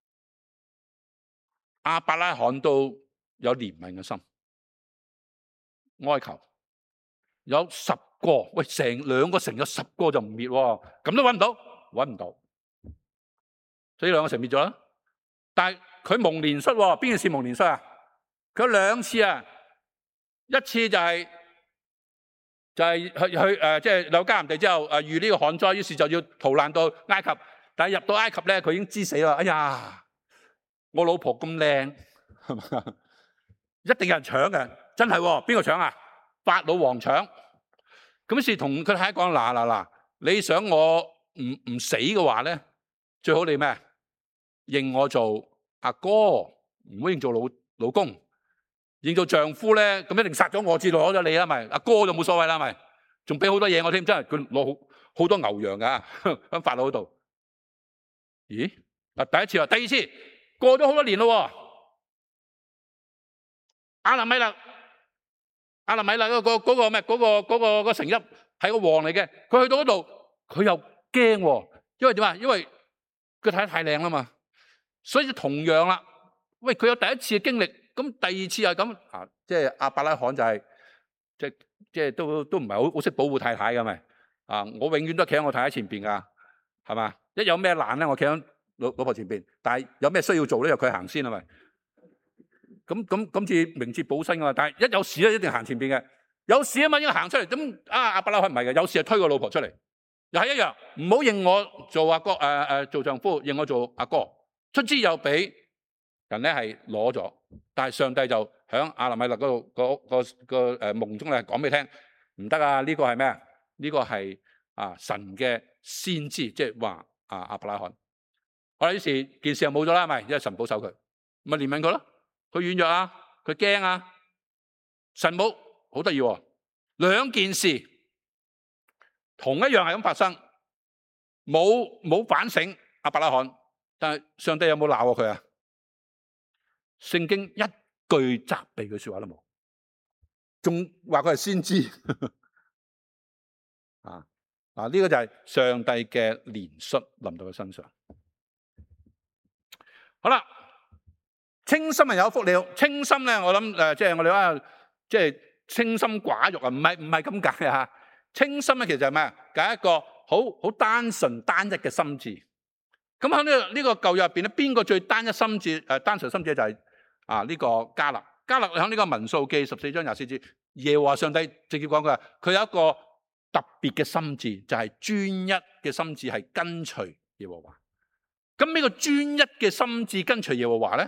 亞伯拉罕都有憐憫嘅心，哀求有10個，喂，成2個城有10個就唔滅，咁都搵唔到，所以2個城滅咗啦。但係佢蒙憐恤，邊件事蒙憐恤啊？佢有2次啊。一次就係去即係有迦南地之後遇呢個旱災，於是就要逃難到埃及。但係入到埃及咧，佢已經知死啦。哎呀，我老婆咁靚，係嘛？一定有人搶嘅，真係邊個搶啊？法老王搶。咁於是同佢太太講：嗱，你想我唔死嘅話咧，最好你咩？認我做阿哥，唔好認做老公。認做丈夫咧，咁一定殺咗我，至攞咗你啦，咪阿哥就冇所謂啦，咪仲俾好多嘢我添，真係佢攞好多牛羊噶喺法老嗰度。咦？第一次啊，第2次過咗好多年咯。亞蘭米勒嗰個咩？嗰個城邑係個王嚟嘅，佢去到嗰度，佢又驚，因為點啊？因為佢睇得太靚啦嘛，所以同樣啦。喂，佢有第1次嘅經歷。咁第2次係咁即係亞伯拉罕就係即係都唔係好識保護太太嘅咪我永遠都企喺我太太前邊噶，係嘛？一有咩難咧，我企喺老婆前邊，但係有咩需要做咧，由佢行先係咪？咁似明哲保身噶嘛？但係一有事咧，一定行前邊嘅。有事啊嘛，應該行出嚟。咁亞伯拉罕唔係嘅，有事就推個老婆出嚟，又係一樣，唔好認我做阿哥做丈夫，認我做阿哥。卒之又俾人咧係攞咗。但係上帝就喺亞蘭米勒嗰度個夢中咧講俾你聽，唔得啊！呢個係咩啊？呢個係神嘅先知，即係話亞伯拉罕。好啦，於是件事又冇咗啦，係咪？因為神保守佢，咪憐憫佢咯。佢軟弱啊，佢驚啊，神冇，好得意喎。兩件事同一樣係咁發生，冇反省亞伯拉罕，但係上帝有冇鬧過佢啊？聖經一句責備嘅說話都冇，仲話佢係先知。呢個就係上帝嘅憐恤臨到佢身上。好啦，清心人有福了。清心咧，我諗即係我哋話，即係清心寡欲啊，唔係咁解啊。清心咧，其實係咩啊？解一個好單純單一嘅心志。咁喺呢個舊約入邊咧，邊個最單一心志？單純心志就係呢個迦勒。迦勒喺呢個民數記14章24節，耶和華上帝直接講佢有一個特別嘅心志，就係專一嘅心志，係跟隨耶和華。咁呢個專一嘅心志跟隨耶和華咧，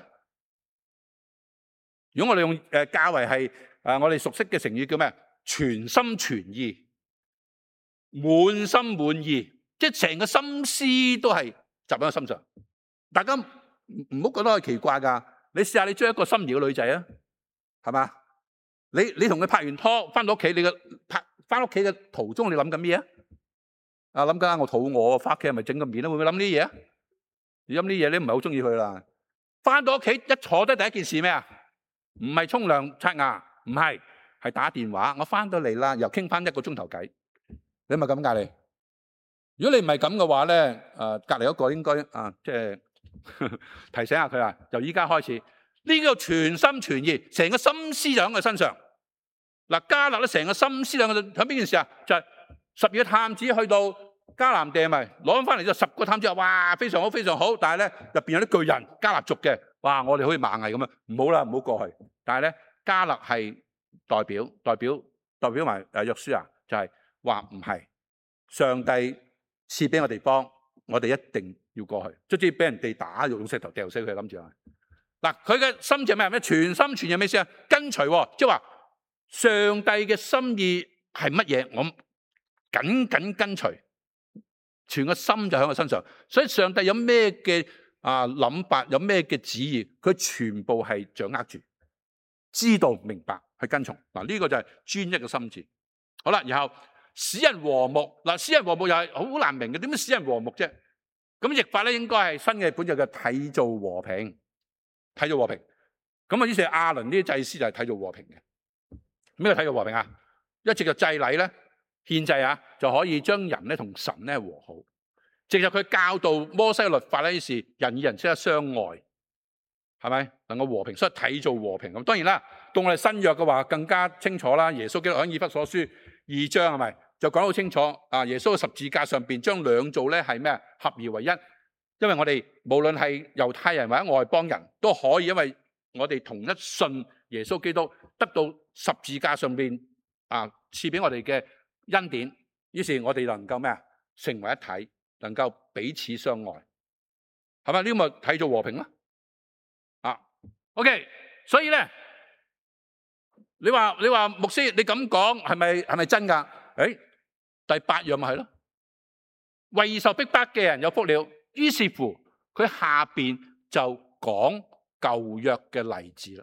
如果我哋用較為係我哋熟悉嘅成語叫咩？全心全意、滿心滿意，即係成個心思都係集喺個心上。大家唔好覺得係奇怪噶。你試下你追一個心儀嘅女仔啊，係嘛？你同佢拍完拖翻到屋企，你翻屋企嘅途中，你諗緊咩啊？諗緊我肚餓，翻屋企係咪整個麵咧？會唔會諗呢啲嘢啊？你諗呢啲嘢，你唔係好中意佢啦。翻到屋企一坐低，第一件事咩啊？唔係沖涼刷牙，唔係打電話。我翻到嚟啦，又傾翻1個鐘頭偈。你咪咁隔離？如果你唔係咁嘅話咧，隔離嗰個應該即係提醒下佢啊。由依家開始，呢個全心全意，成個心思就喺佢身上。迦勒咧，成個心思喺邊件事啊？就係12個探子去到迦南地，咪攞翻嚟咗10個探子，哇，非常好，非常好。但係咧，入邊有啲巨人，迦勒族嘅，哇，我哋好似螞蟻咁樣，唔好啦，唔好過去。但係咧，迦勒係代表埋約書亞，就係話唔係，上帝賜俾我地方，我哋一定要過去。卒之俾人哋打，用石頭掉死佢，諗住啊。佢嘅心就係咩？全心全意咩意思啊？跟隨，即係話上帝嘅心意係乜嘢？我緊跟隨，全個心就喺我身上。所以上帝有咩嘅諗法，有咩嘅旨意，佢全部係掌握住，知道明白去跟從。呢個就係專一嘅心志。好啦，然後使人和睦。使人和睦又係好難明嘅，點解使人和睦啫？咁譯法咧，應該係新嘅本就叫締造和平。締造和平。咁於是亞倫呢啲祭司就係締造和平嘅。咩叫締造和平啊？一直嘅祭禮咧，獻祭就可以將人咧同神咧和好。藉著佢教導摩西嘅律法咧，於是人與人識得相愛，係咪能夠和平？所以締造和平。咁當然啦，到我哋新約嘅話更加清楚啦。耶穌基督喺以弗所書2章係咪就講得好清楚？耶穌嘅十字架上邊將兩造咧係咩合而為一。因為我哋無論係猶太人或者外邦人都可以，因為我哋同一信耶穌基督，得到十字架上邊賜俾我哋嘅恩典，於是我哋能夠咩啊？成為一體，能夠彼此相愛，係咪？呢個咪締造和平咯。OK， 所以咧，你話牧師你咁講係咪真噶？第8樣咪係咯，為受逼迫嘅人有福了。於是乎，佢下邊就講舊約嘅例子啦，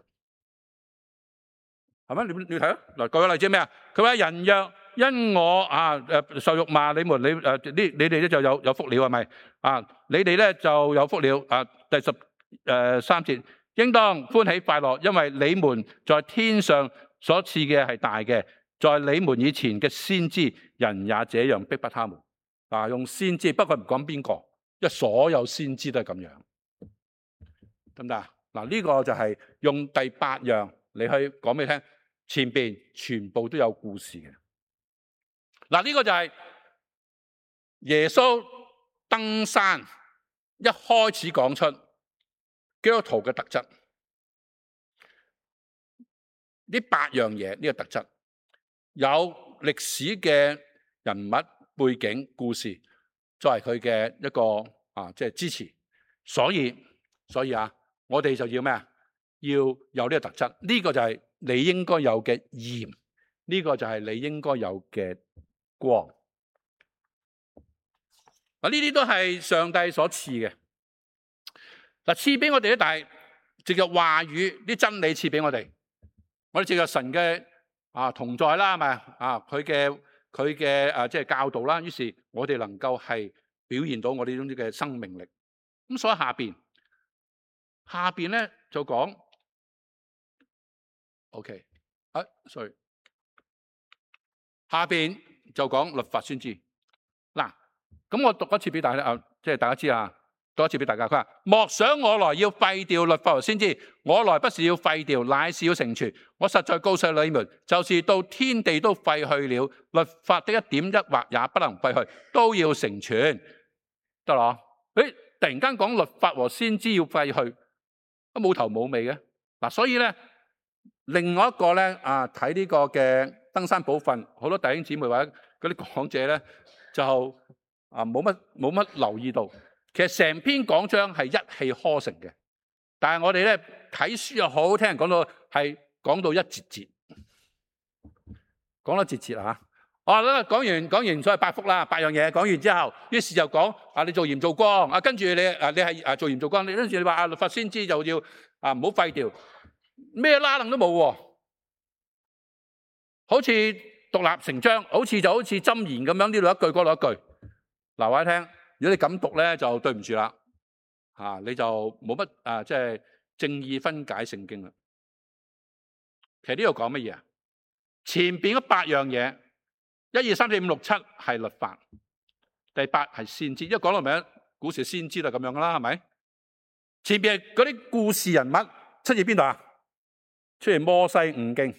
係咪？你睇啊，嗱，舊約例子係咩啊？佢話人若因我受辱罵你們，你哋咧就有福了，係咪？你哋咧就有福了。第13節，應當歡喜快樂，因為你們在天上所賜嘅係大嘅，在你們以前嘅先知人也這樣逼迫他們。用先知，不過唔講邊個。因為所有先知都係咁樣，得唔得？呢個就係用第8樣你去講俾你聽，前邊全部都有故事嘅。呢個就係耶穌登山一開始講出基督徒嘅特質，呢8樣嘢，呢個特質有歷史嘅人物背景故事。作為佢嘅一個即係支持，所以我哋就要咩啊？要有呢個特質，呢個就係你應該有嘅鹽，呢個就係你應該有嘅光。 呢啲都係上帝所賜嘅。賜俾我哋咧，但係藉着話語啲真理賜俾我哋，我哋藉着神嘅同在啦，係咪佢嘅即係教導啦，於是我哋能夠係表現到我哋呢種嘅生命力。咁所以下邊咧就講 ，OK， sorry， 下邊就講律法先知。嗱，咁我讀一次俾大家，即係大家知啊。多一次俾大家，佢話：莫想我來要廢掉律法和先知，我來不是要廢掉，乃是要成全。我實在告訴你們，就是到天地都廢去了，律法的一點一畫也不能廢去，都要成全。得啦，突然間講律法和先知要廢去，都冇頭冇尾嘅。嗱，所以咧，另外一個咧睇呢個嘅登山寶訓，好多弟兄姊妹或者嗰啲講者咧，就冇乜留意到。其實成篇講章係一氣呵成嘅，但係我哋咧睇書又好，聽人講到係講到一節節，講得節節啊！講完所謂八福啦，8樣嘢講完之後，於是就講你做鹽做光跟住你係做鹽做光，跟住你話律法先知就要唔好廢掉，咩拉楞都冇喎，好似獨立成章，好似箴言咁樣，呢度一句嗰度一句。嗱，話你聽。如果你咁讀咧，就對唔住啦，你就冇乜即係正義分解聖經啦。其實呢度講乜嘢啊？前邊嗰8樣嘢，1、2、3、4、5、6、7係律法，第8係先知。因為講到明，古時先知就咁樣噶啦，係咪？前邊係嗰啲故事人物出現邊度啊？出現摩西五經。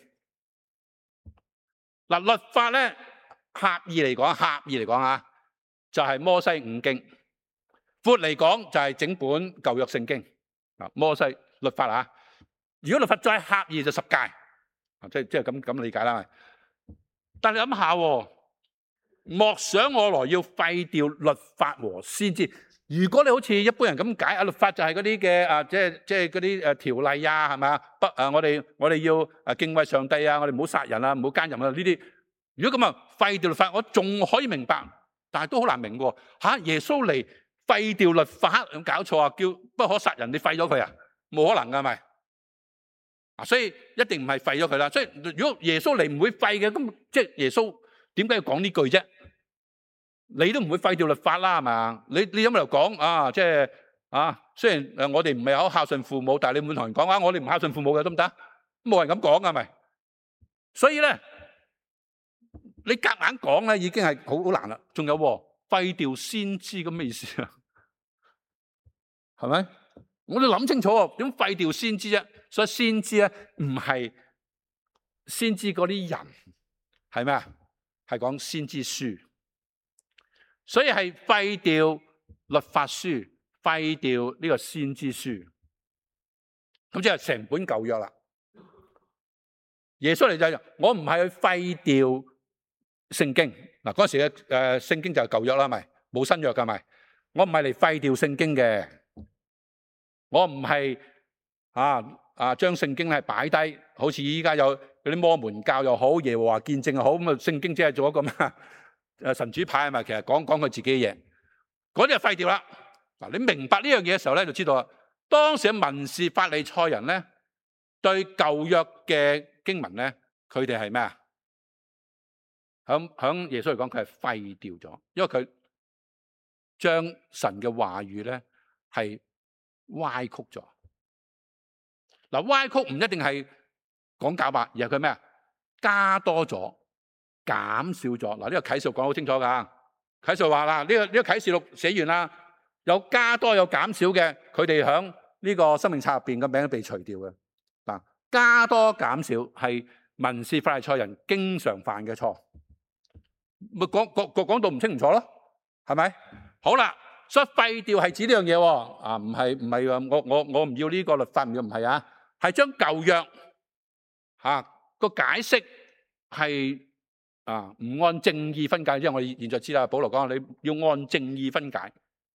嗱，律法咧狹義嚟講就係摩西五經，闊嚟講就係整本舊約聖經。摩西律法如果律法再狹義就10誡，即係咁理解啦。但係你諗下，莫想我來要廢掉律法和先知。如果你好似一般人咁解，律法就係嗰啲嘅即係嗰啲條例係咪啊？我哋要敬畏上帝我哋唔好殺人唔好奸淫呢啲。如果咁廢掉律法，我仲可以明白。但係都好難明喎，耶穌嚟廢掉律法，有冇搞錯叫不可殺人，你廢咗佢冇可能㗎，係咪？所以一定唔係廢咗佢啦。所以如果耶穌嚟唔會廢嘅，咁即係耶穌點解要講呢句啫？你都唔會廢掉律法啦，係咪？你有冇理由講即係雖然我哋唔係好孝順父母，但係你唔會同人講我哋唔孝順父母嘅得唔得？冇人咁講㗎，係咪？所以咧。你夾硬講咧，已經係好難啦。仲有廢掉先知咁咩意思啊？係咪？我哋諗清楚點廢掉先知啫？所以先知咧唔係先知嗰啲人，係咩啊？係講先知書，所以係廢掉律法書，廢掉呢個先知書。咁即係成本舊約啦。耶穌嚟就係我唔係去廢掉。聖經嗱，嗰時嘅聖經就係舊約啦，咪冇新約噶咪？我唔係嚟廢掉聖經嘅，我唔係將聖經係擺低，好似依家有嗰啲摩門教又好，耶和華見證又好，咁聖經只係做一個咩神主牌咪？其實講佢自己嘅嘢，嗰啲就廢掉啦。嗱，你明白呢樣嘢嘅時候咧，就知道啦。當時嘅文士法利賽人咧，對舊約嘅經文咧，佢哋係咩啊？響耶穌嚟講，佢係廢掉咗，因為佢將神嘅話語咧係歪曲咗。嗱，歪曲唔一定係講假話，而係佢咩啊？加多咗，減少咗。嗱，呢個啟示錄講好清楚噶。啟示錄話啦，呢個啟示錄寫完啦，有加多有減少嘅，佢哋響呢個生命冊入邊嘅名都被除掉嘅。嗱，加多減少係文士法利賽人經常犯嘅錯。咪講到唔清唔楚咯，係咪？好啦，所以廢掉係指呢樣嘢喎，唔係話我唔要呢個律法，唔係係將舊約個解釋係唔按正義分解，因為我哋現在知啦，保羅講你要按正義分解，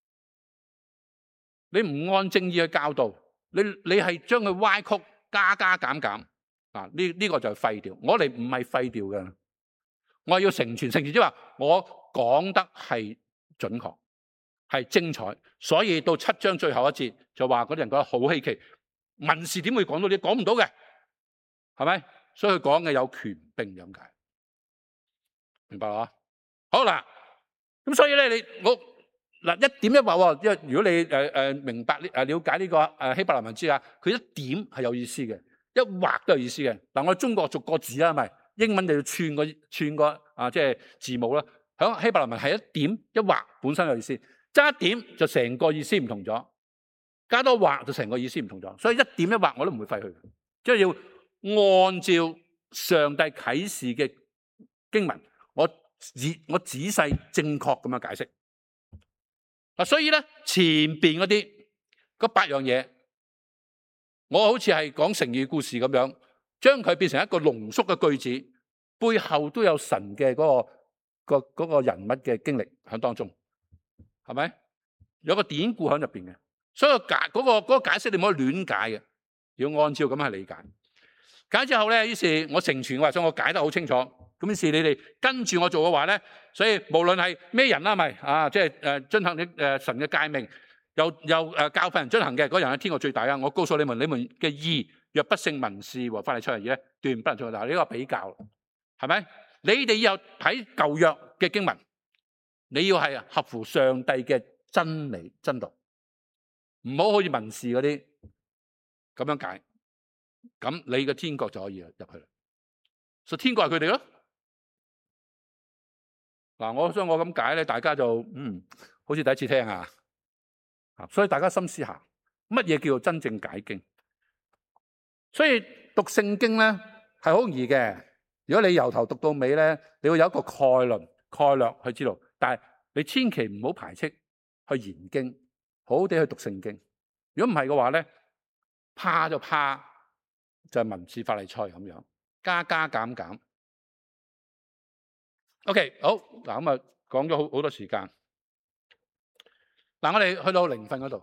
你唔按正義去教導，你係將佢歪曲加減減呢個就係廢掉。我哋唔係廢掉嘅。我要成全，即係話我講得係準確， 係精彩。所以到7章最後一節就話嗰啲人覺得好稀奇，文士點會講到啲講唔到嘅，係咪？所以佢講嘅有權柄咁解，明白啦？好啦，咁所以咧我嗱一點一畫喎，因為如果你明白了解呢個希伯來文字啊，佢一點係有意思嘅，一畫都有意思嘅。嗱，我哋中國逐個字啦，係咪？英文就要串個即係字母啦。響希伯來文係一點一畫本身有意思，加一點就成個意思唔同咗，加多畫就成個意思唔同咗。所以一點一畫我都唔會廢去，即係要按照上帝啟示嘅經文，我仔細正確咁樣解釋。嗱，所以咧前邊嗰8樣嘢，我好似係講成語故事咁樣，將佢變成一個濃縮嘅句子，背後都有神嘅嗰個人物嘅經歷喺當中，係咪？有個典故喺入邊嘅，所以嗰個解釋你唔可以亂解嘅，要按照咁去理解。解之後咧，於是我成全嘅話，所以我解得好清楚。咁於是你哋跟住我做嘅話咧，所以無論係咩人啦，咪即係遵行神嘅誡命，又教訓人遵行嘅嗰人喺天國最大啊！我告訴你們，你們嘅義若不勝文士和法利賽人義咧，斷不能做大。呢個比較係咪？你哋要睇舊約嘅經文，你要係合乎上帝嘅真理真道，唔好好似文士嗰啲咁樣解，咁你嘅天國就可以入去啦。所以天國係佢哋咯。嗱，我想我咁解咧，大家就好似第一次聽啊，所以大家深思下，乜嘢叫做真正解經？所以讀聖經咧係好容易嘅，如果你由頭讀到尾咧，你會有一個概略去知道，但係你千祈唔好排斥去研經，好好地去讀聖經。如果唔係嘅話咧，怕就係文士法利賽咁樣，加減。OK， 好嗱，咁啊講咗好多時間。嗱，我哋去到靈訓嗰度，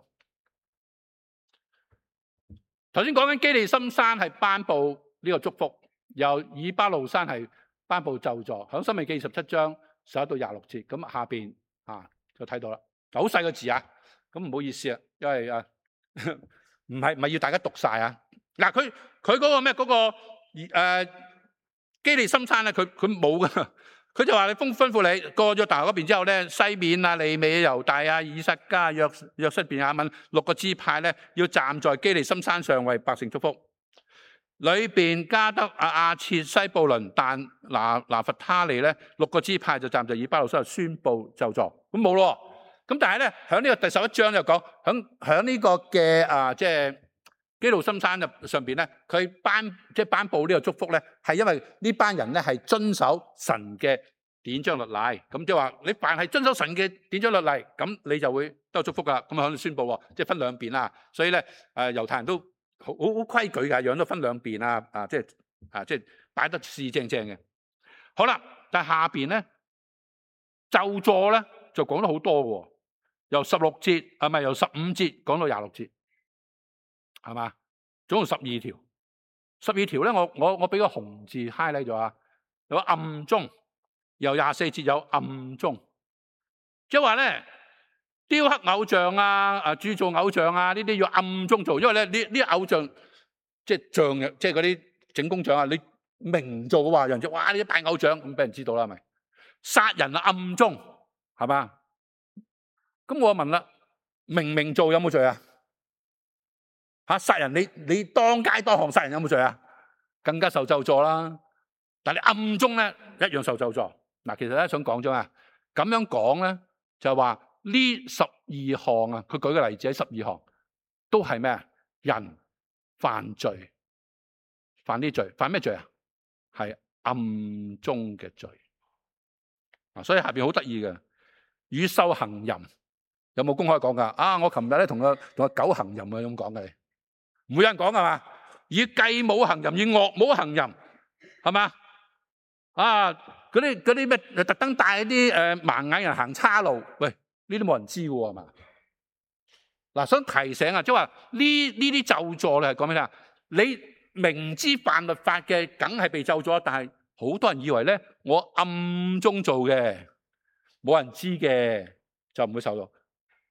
頭先講緊基利心山係頒布呢個祝福，由以巴路山係頒布咒詛，響申命記27章11到26節，咁下邊就睇到啦，好細個字啊，咁唔好意思啊，因為唔係要大家讀晒啊。嗱，佢嗰個咩嗰個基利心山咧，佢冇噶。佢就話你吩咐你過咗大河嗰邊之後咧，西面啊、利未、猶大啊、以薩迦、約瑟、便雅憫6個支派咧，要站在基利心山上為百姓祝福。裏邊加德、亞設、西布倫、但、拿弗他利咧6個支派就站在以巴路山宣布咒詛。咁冇咯。咁但係咧，喺呢個第11章就講，喺呢個嘅即係基利心山上邊咧，佢頒布呢個祝福咧，係因為呢班人咧係遵守神嘅典章律例，咁即係話你凡係遵守神嘅典章律例，咁你就會得祝福噶。咁喺度宣布，即係分兩邊啦。所以咧，猶太人都好規矩噶，樣都分兩邊啊，即係擺得四正嘅。好啦，但係下邊咧咒詛咧就講得好多喎，由16節係咪由15節講到26節？係嘛？總共12條，12條咧，我俾個紅字 highlight 咗啊，有暗中，由24節有暗中，即係話咧雕刻偶像啊、鑄造偶像啊呢啲要暗中做，因為咧呢偶像即係像，即係嗰啲整工匠啊，你明做嘅話，人就哇呢啲拜偶像咁俾人知道啦，係咪？殺人啊暗中係嘛？咁我問啦，明做有冇罪啊？殺人你當街當巷殺人有冇罪啊？更加受咒詛啦。但係你暗中咧一樣受咒詛。嗱，其實咧想講咗啊，咁樣講咧就係話呢12項啊，佢舉個例子喺12項都係咩啊？人犯罪，犯啲罪，犯咩罪啊？係暗中嘅罪。所以下邊好得意嘅，與獸行淫有冇公開講噶？我琴日咧同個狗行淫啊，咁講嘅。唔會有人講係嘛？以繼母行淫，以岳母行淫，係嘛？嗰啲咩特登帶啲盲眼人行岔路，喂，呢啲冇人知嘅喎，係嘛？嗱，想提醒啊，即係話呢啲咒詛咧係講咩咧？你明知犯律法嘅，梗係被咒詛，但係好多人以為咧，我暗中做嘅，冇人知嘅，就唔會受到。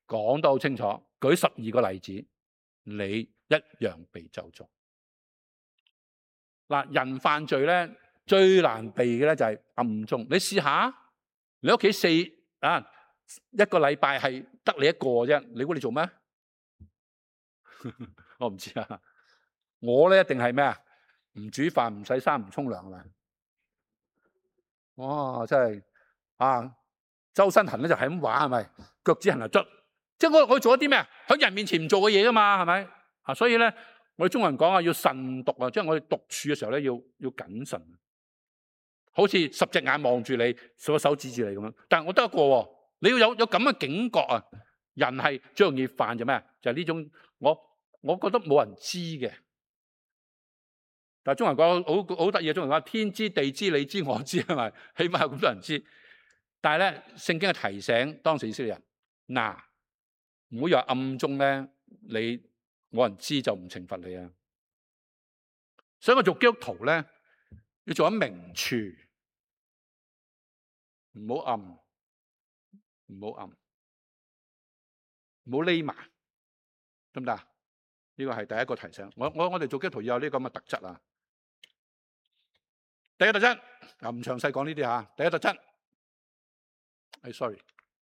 講得好清楚，舉12個例子，你一樣被咒詛。嗱，人犯罪咧最難避嘅咧就係暗中。你試下，你屋企一個禮拜係得你一個啫，你估你做咩？我唔知啊。我咧一定係咩啊？唔煮飯、唔洗衫、唔沖涼啦。哇！真係周身痕咧就係咁話係咪？腳趾痕就捽。即係我做一啲咩啊？喺人面前唔做嘅嘢噶嘛，係咪？所以咧，我哋中國人講要慎獨啊，即係我哋獨處嘅時候咧要謹慎。好似10隻眼望住你，10個手指住你咁樣。但係我得一個喎，你要有咁嘅警覺啊！人係最容易犯就咩啊？就係呢種我覺得冇人知嘅。但係中國人講好得意嘅，中國人講天知地知你知我知係咪？起碼有咁多人知。但係咧，聖經係提醒當時以色列人，嗱，唔好以為暗中咧你冇人知就唔懲罰你啊！所以我做基督徒咧要做喺明處，唔好暗，唔好暗，唔好匿埋，得唔得？呢個係第一個提醒。我哋做基督徒要有呢個咁嘅特質啊！第一特質唔詳細講呢啲吓。第一特質，sorry，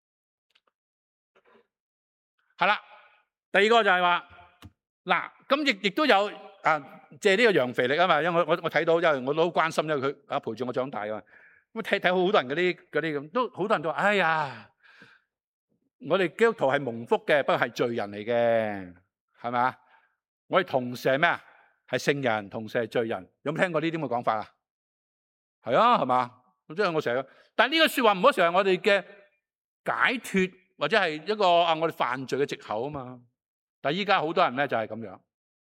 係啦。第二個就係話嗱，咁亦都有借呢個揚肥力啊嘛。因為我睇到，因為我都好關心，因為佢陪住我長大啊嘛。咁睇好多人嗰啲咁，都好多人都話：哎呀，我哋基督徒係蒙福嘅，不過係罪人嚟嘅，係咪啊？我哋同時係咩啊？係聖人，同時係罪人。有冇聽過呢啲咁嘅講法啊？係啊，係嘛？咁即係我成日，但係呢個說話唔好成為我哋嘅解脫，或者係一個我哋犯罪嘅藉口啊嘛。但係依家好多人咧就係咁樣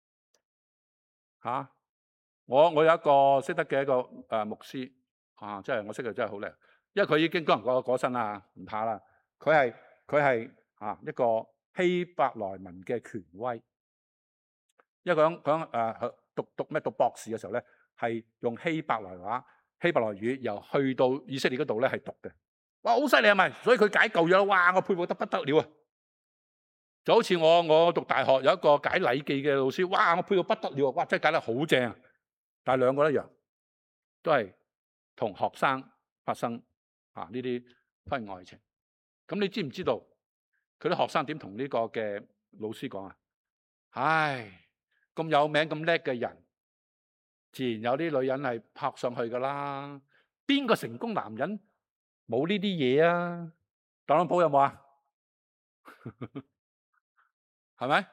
吓。我有一個識得嘅一個牧師即係我識佢真係好叻，因為佢已經高人過身啦，唔怕啦。佢係一個希伯來文嘅權威，因為佢講讀博士嘅時候咧，係用希伯來話。希伯來語由去到以色列嗰度咧係讀嘅，哇，好犀利係咪？所以佢解舊約，哇，我佩服得不得了啊！就好似我讀大學有一個解禮記嘅老師，哇，我佩服不得了啊！哇，真係解得好正啊！但係兩個一樣，都係同學生發生呢啲婚外情。咁你知唔知道佢啲學生點同呢個嘅老師講啊？唉，咁有名咁叻嘅人，自然有啲女人係拍上去噶啦，邊個成功男人冇呢啲嘢啊？特朗普有冇啊？係咪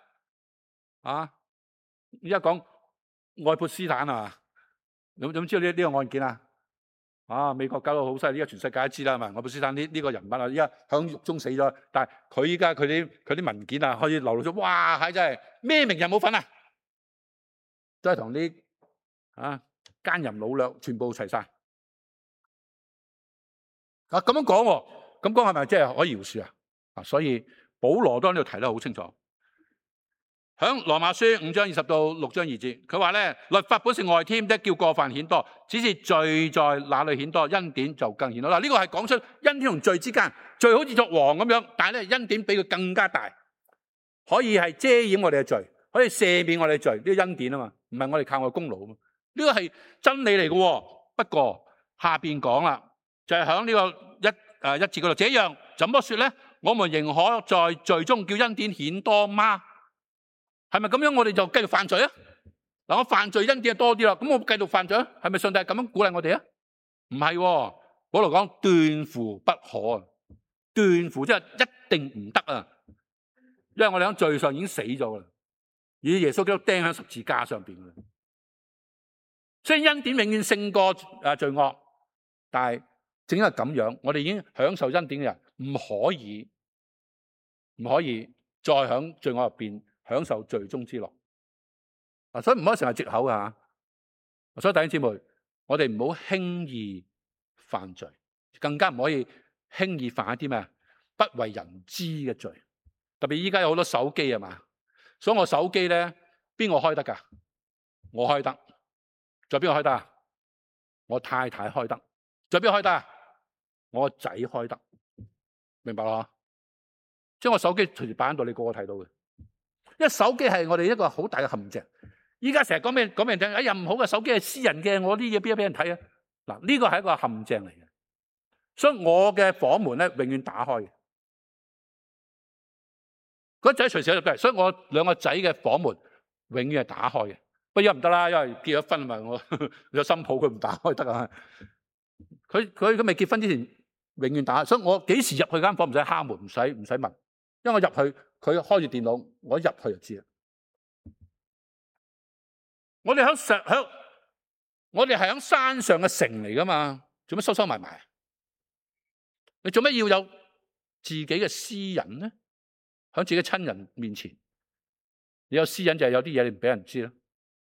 而家講愛潑斯坦啊？有冇知道呢個案件啊？美國搞到好犀利，依家全世界都知啦，係咪？愛潑斯坦呢個人物依家響獄中死咗，但係佢依家佢啲文件可以流露咗，哇！係真係咩名人冇份啊？都係同啲奸淫擄掠全部齊晒咁樣講喎，咁講係咪即係可以饒恕啊？所以保羅當呢度提得好清楚，響羅馬書5章20到6章2節，佢話咧，律法本是外添的，叫過犯顯多，只是罪在哪裏顯多，恩典就更顯多。嗱，呢個係講出恩典同罪之間，罪好似作王咁樣，但係咧恩典比佢更加大，可以係遮掩我哋嘅罪，可以赦免我哋嘅罪，呢個恩典啊嘛，唔係我哋靠我嘅功勞啊嘛。呢個係真理嚟嘅，不過下邊講啦，就係響呢個一節嗰度，這樣怎麼說咧？我們仍可在罪中叫恩典顯多嗎？係咪咁樣我哋就繼續犯罪啊？嗱，我犯罪恩典就多啲啦，咁我繼續犯罪啊？係咪上帝係咁樣鼓勵我哋啊？唔係，保羅講斷乎不可，斷乎即係一定唔得啊！因為我哋喺罪上已經死咗啦，而耶穌基督釘喺十字架上邊啦。所以恩典永遠勝過罪惡，但係正因為咁樣，我哋已經享受恩典嘅人，唔可以再響罪惡入邊享受罪中之樂。所以唔可以成為藉口啊！所以弟兄姊妹，我哋唔好輕易犯罪，更加唔可以輕易犯一啲咩不為人知嘅罪。特別依家有好多手機係嘛，所以我手機咧邊個開得噶？我開得。仲有邊個開得啊？我太太開得。仲有邊個開得啊？我個仔開得。明白啦？ 將個手機隨時擺喺度，你個個睇到嘅。因為手機係我哋一個好大嘅陷阱。依家成日講咩聽？哎呀，唔好嘅，手機係私人嘅，我啲嘢邊有俾人睇啊？嗱，呢個係一個陷阱嚟嘅。所以我嘅房門咧永遠打開嘅。個仔隨時喺度嘅，所以我兩個仔嘅房門永遠係打開嘅。不過而家唔得啦，因為結咗婚嘛，我有新抱，佢唔打開得啊。佢未結婚之前永遠打開，所以我幾時入去間房唔使敲門，唔使問，因為我入去佢開住電腦，我一入去就知啦。我哋係響山上嘅城嚟噶嘛，做乜收埋埋？你做乜要有自己嘅私隱呢？響自己親人面前，你有私隱就係有啲嘢你唔俾人知啦，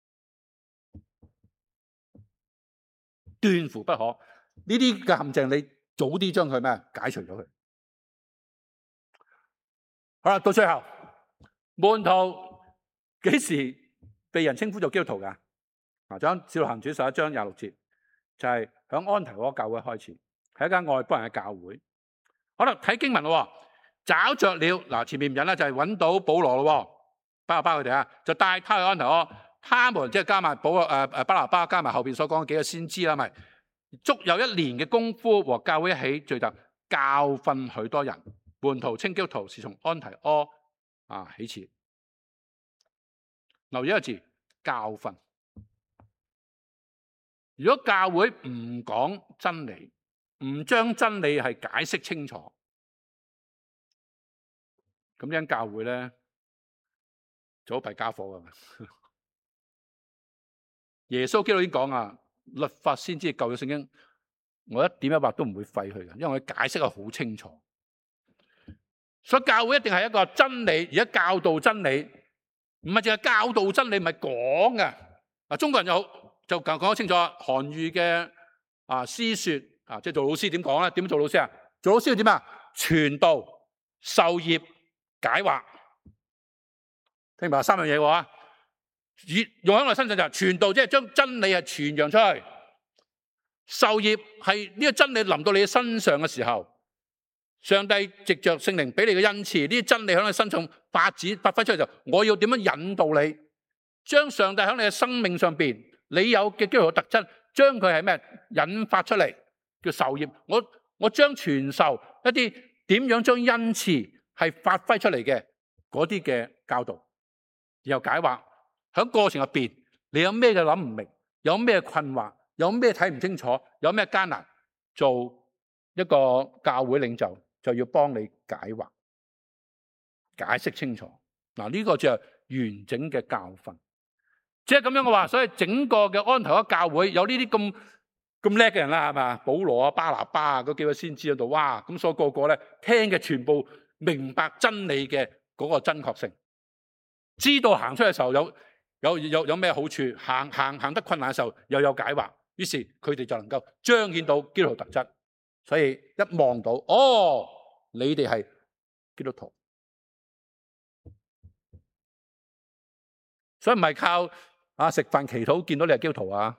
斷乎不可。呢啲嘅陷阱，你早啲將佢咩解除咗佢。好啦，到最後，門徒幾時被人稱呼做基督徒噶？嗱，就喺《使徒行傳》11章26節，就係響安提阿教會開始，係一間外邦人嘅教會。好啦，睇經文咯，找着了。嗱，前面唔引啦，就係揾到保羅咯，巴拿巴佢哋啊，就帶他去安提阿。他們即係加埋巴拿巴，加埋後邊所講嘅幾個先知啦，咪足有1年嘅功夫，和教會一起聚集，教訓許多人。門徒稱基督徒是從安提阿起始。留意一個字，教訓。如果教會唔講真理，唔將真理係解釋清楚，咁樣教會咧就好弊家伙噶。耶穌基督已經講啊，律法先知舊約聖經，我一點一畫都唔會廢去嘅，因為佢解釋得好清楚。所以教會一定係一個真理，而家教導真理，唔係淨係教導真理，唔係講嘅。嗱，中國人就講得清楚，韓愈嘅師說即係做老師點講咧？點做老師啊？做老師要點啊？傳道、授業、解惑，聽明白3樣嘢喎？用喺我身上就係傳道，即係將真理係傳揚出去；授業係呢個真理臨到你嘅身上嘅時候，上帝藉着聖靈俾你嘅恩賜，呢啲真理喺你身上發揮出嚟，就我要點樣引導你，將上帝喺你嘅生命上邊你有嘅基督徒特質，將佢係咩引發出嚟，叫授業。我將傳授一啲點樣將恩賜係發揮出嚟嘅嗰啲嘅教導，然後解惑。喺過程入邊，你有咩嘅諗唔明，有咩困惑，有咩睇唔清楚，有咩艱難，做一個教會領袖就要幫你解惑、解釋清楚。嗱，呢個就係完整嘅教訓。即係咁樣嘅話，所以整個嘅安提阿教會有呢啲咁叻嘅人啦，係嘛？保羅啊、巴拿巴啊嗰幾位先知喺度，哇！咁所以個個咧聽嘅全部明白真理嘅嗰個真確性，知道行出嘅時候有咩好處，行得困難嘅時候又有解惑，於是佢哋就能夠彰顯到基督徒特質。所以一望到，哦，你哋係基督徒，所以唔係靠食飯祈禱見到你係基督徒啊。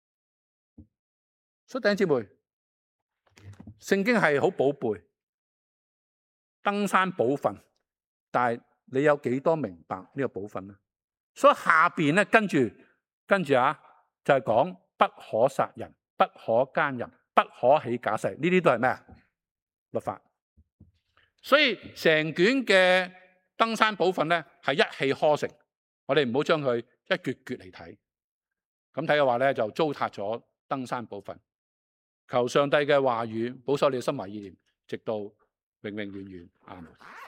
所以弟兄姊妹，聖經係好寶貝，登山寶訓，但係你有幾多明白呢個寶訓呢？所以下邊咧跟住就係講不可殺人、不可奸淫、不可起假誓，呢啲都係咩啊？律法。所以成卷嘅登山寶訓咧係一氣呵成，我哋唔好將佢一橛橛嚟睇。咁睇嘅話咧就糟蹋咗登山寶訓。求上帝嘅話語保守你嘅心懷意念，直到永永遠遠。阿們。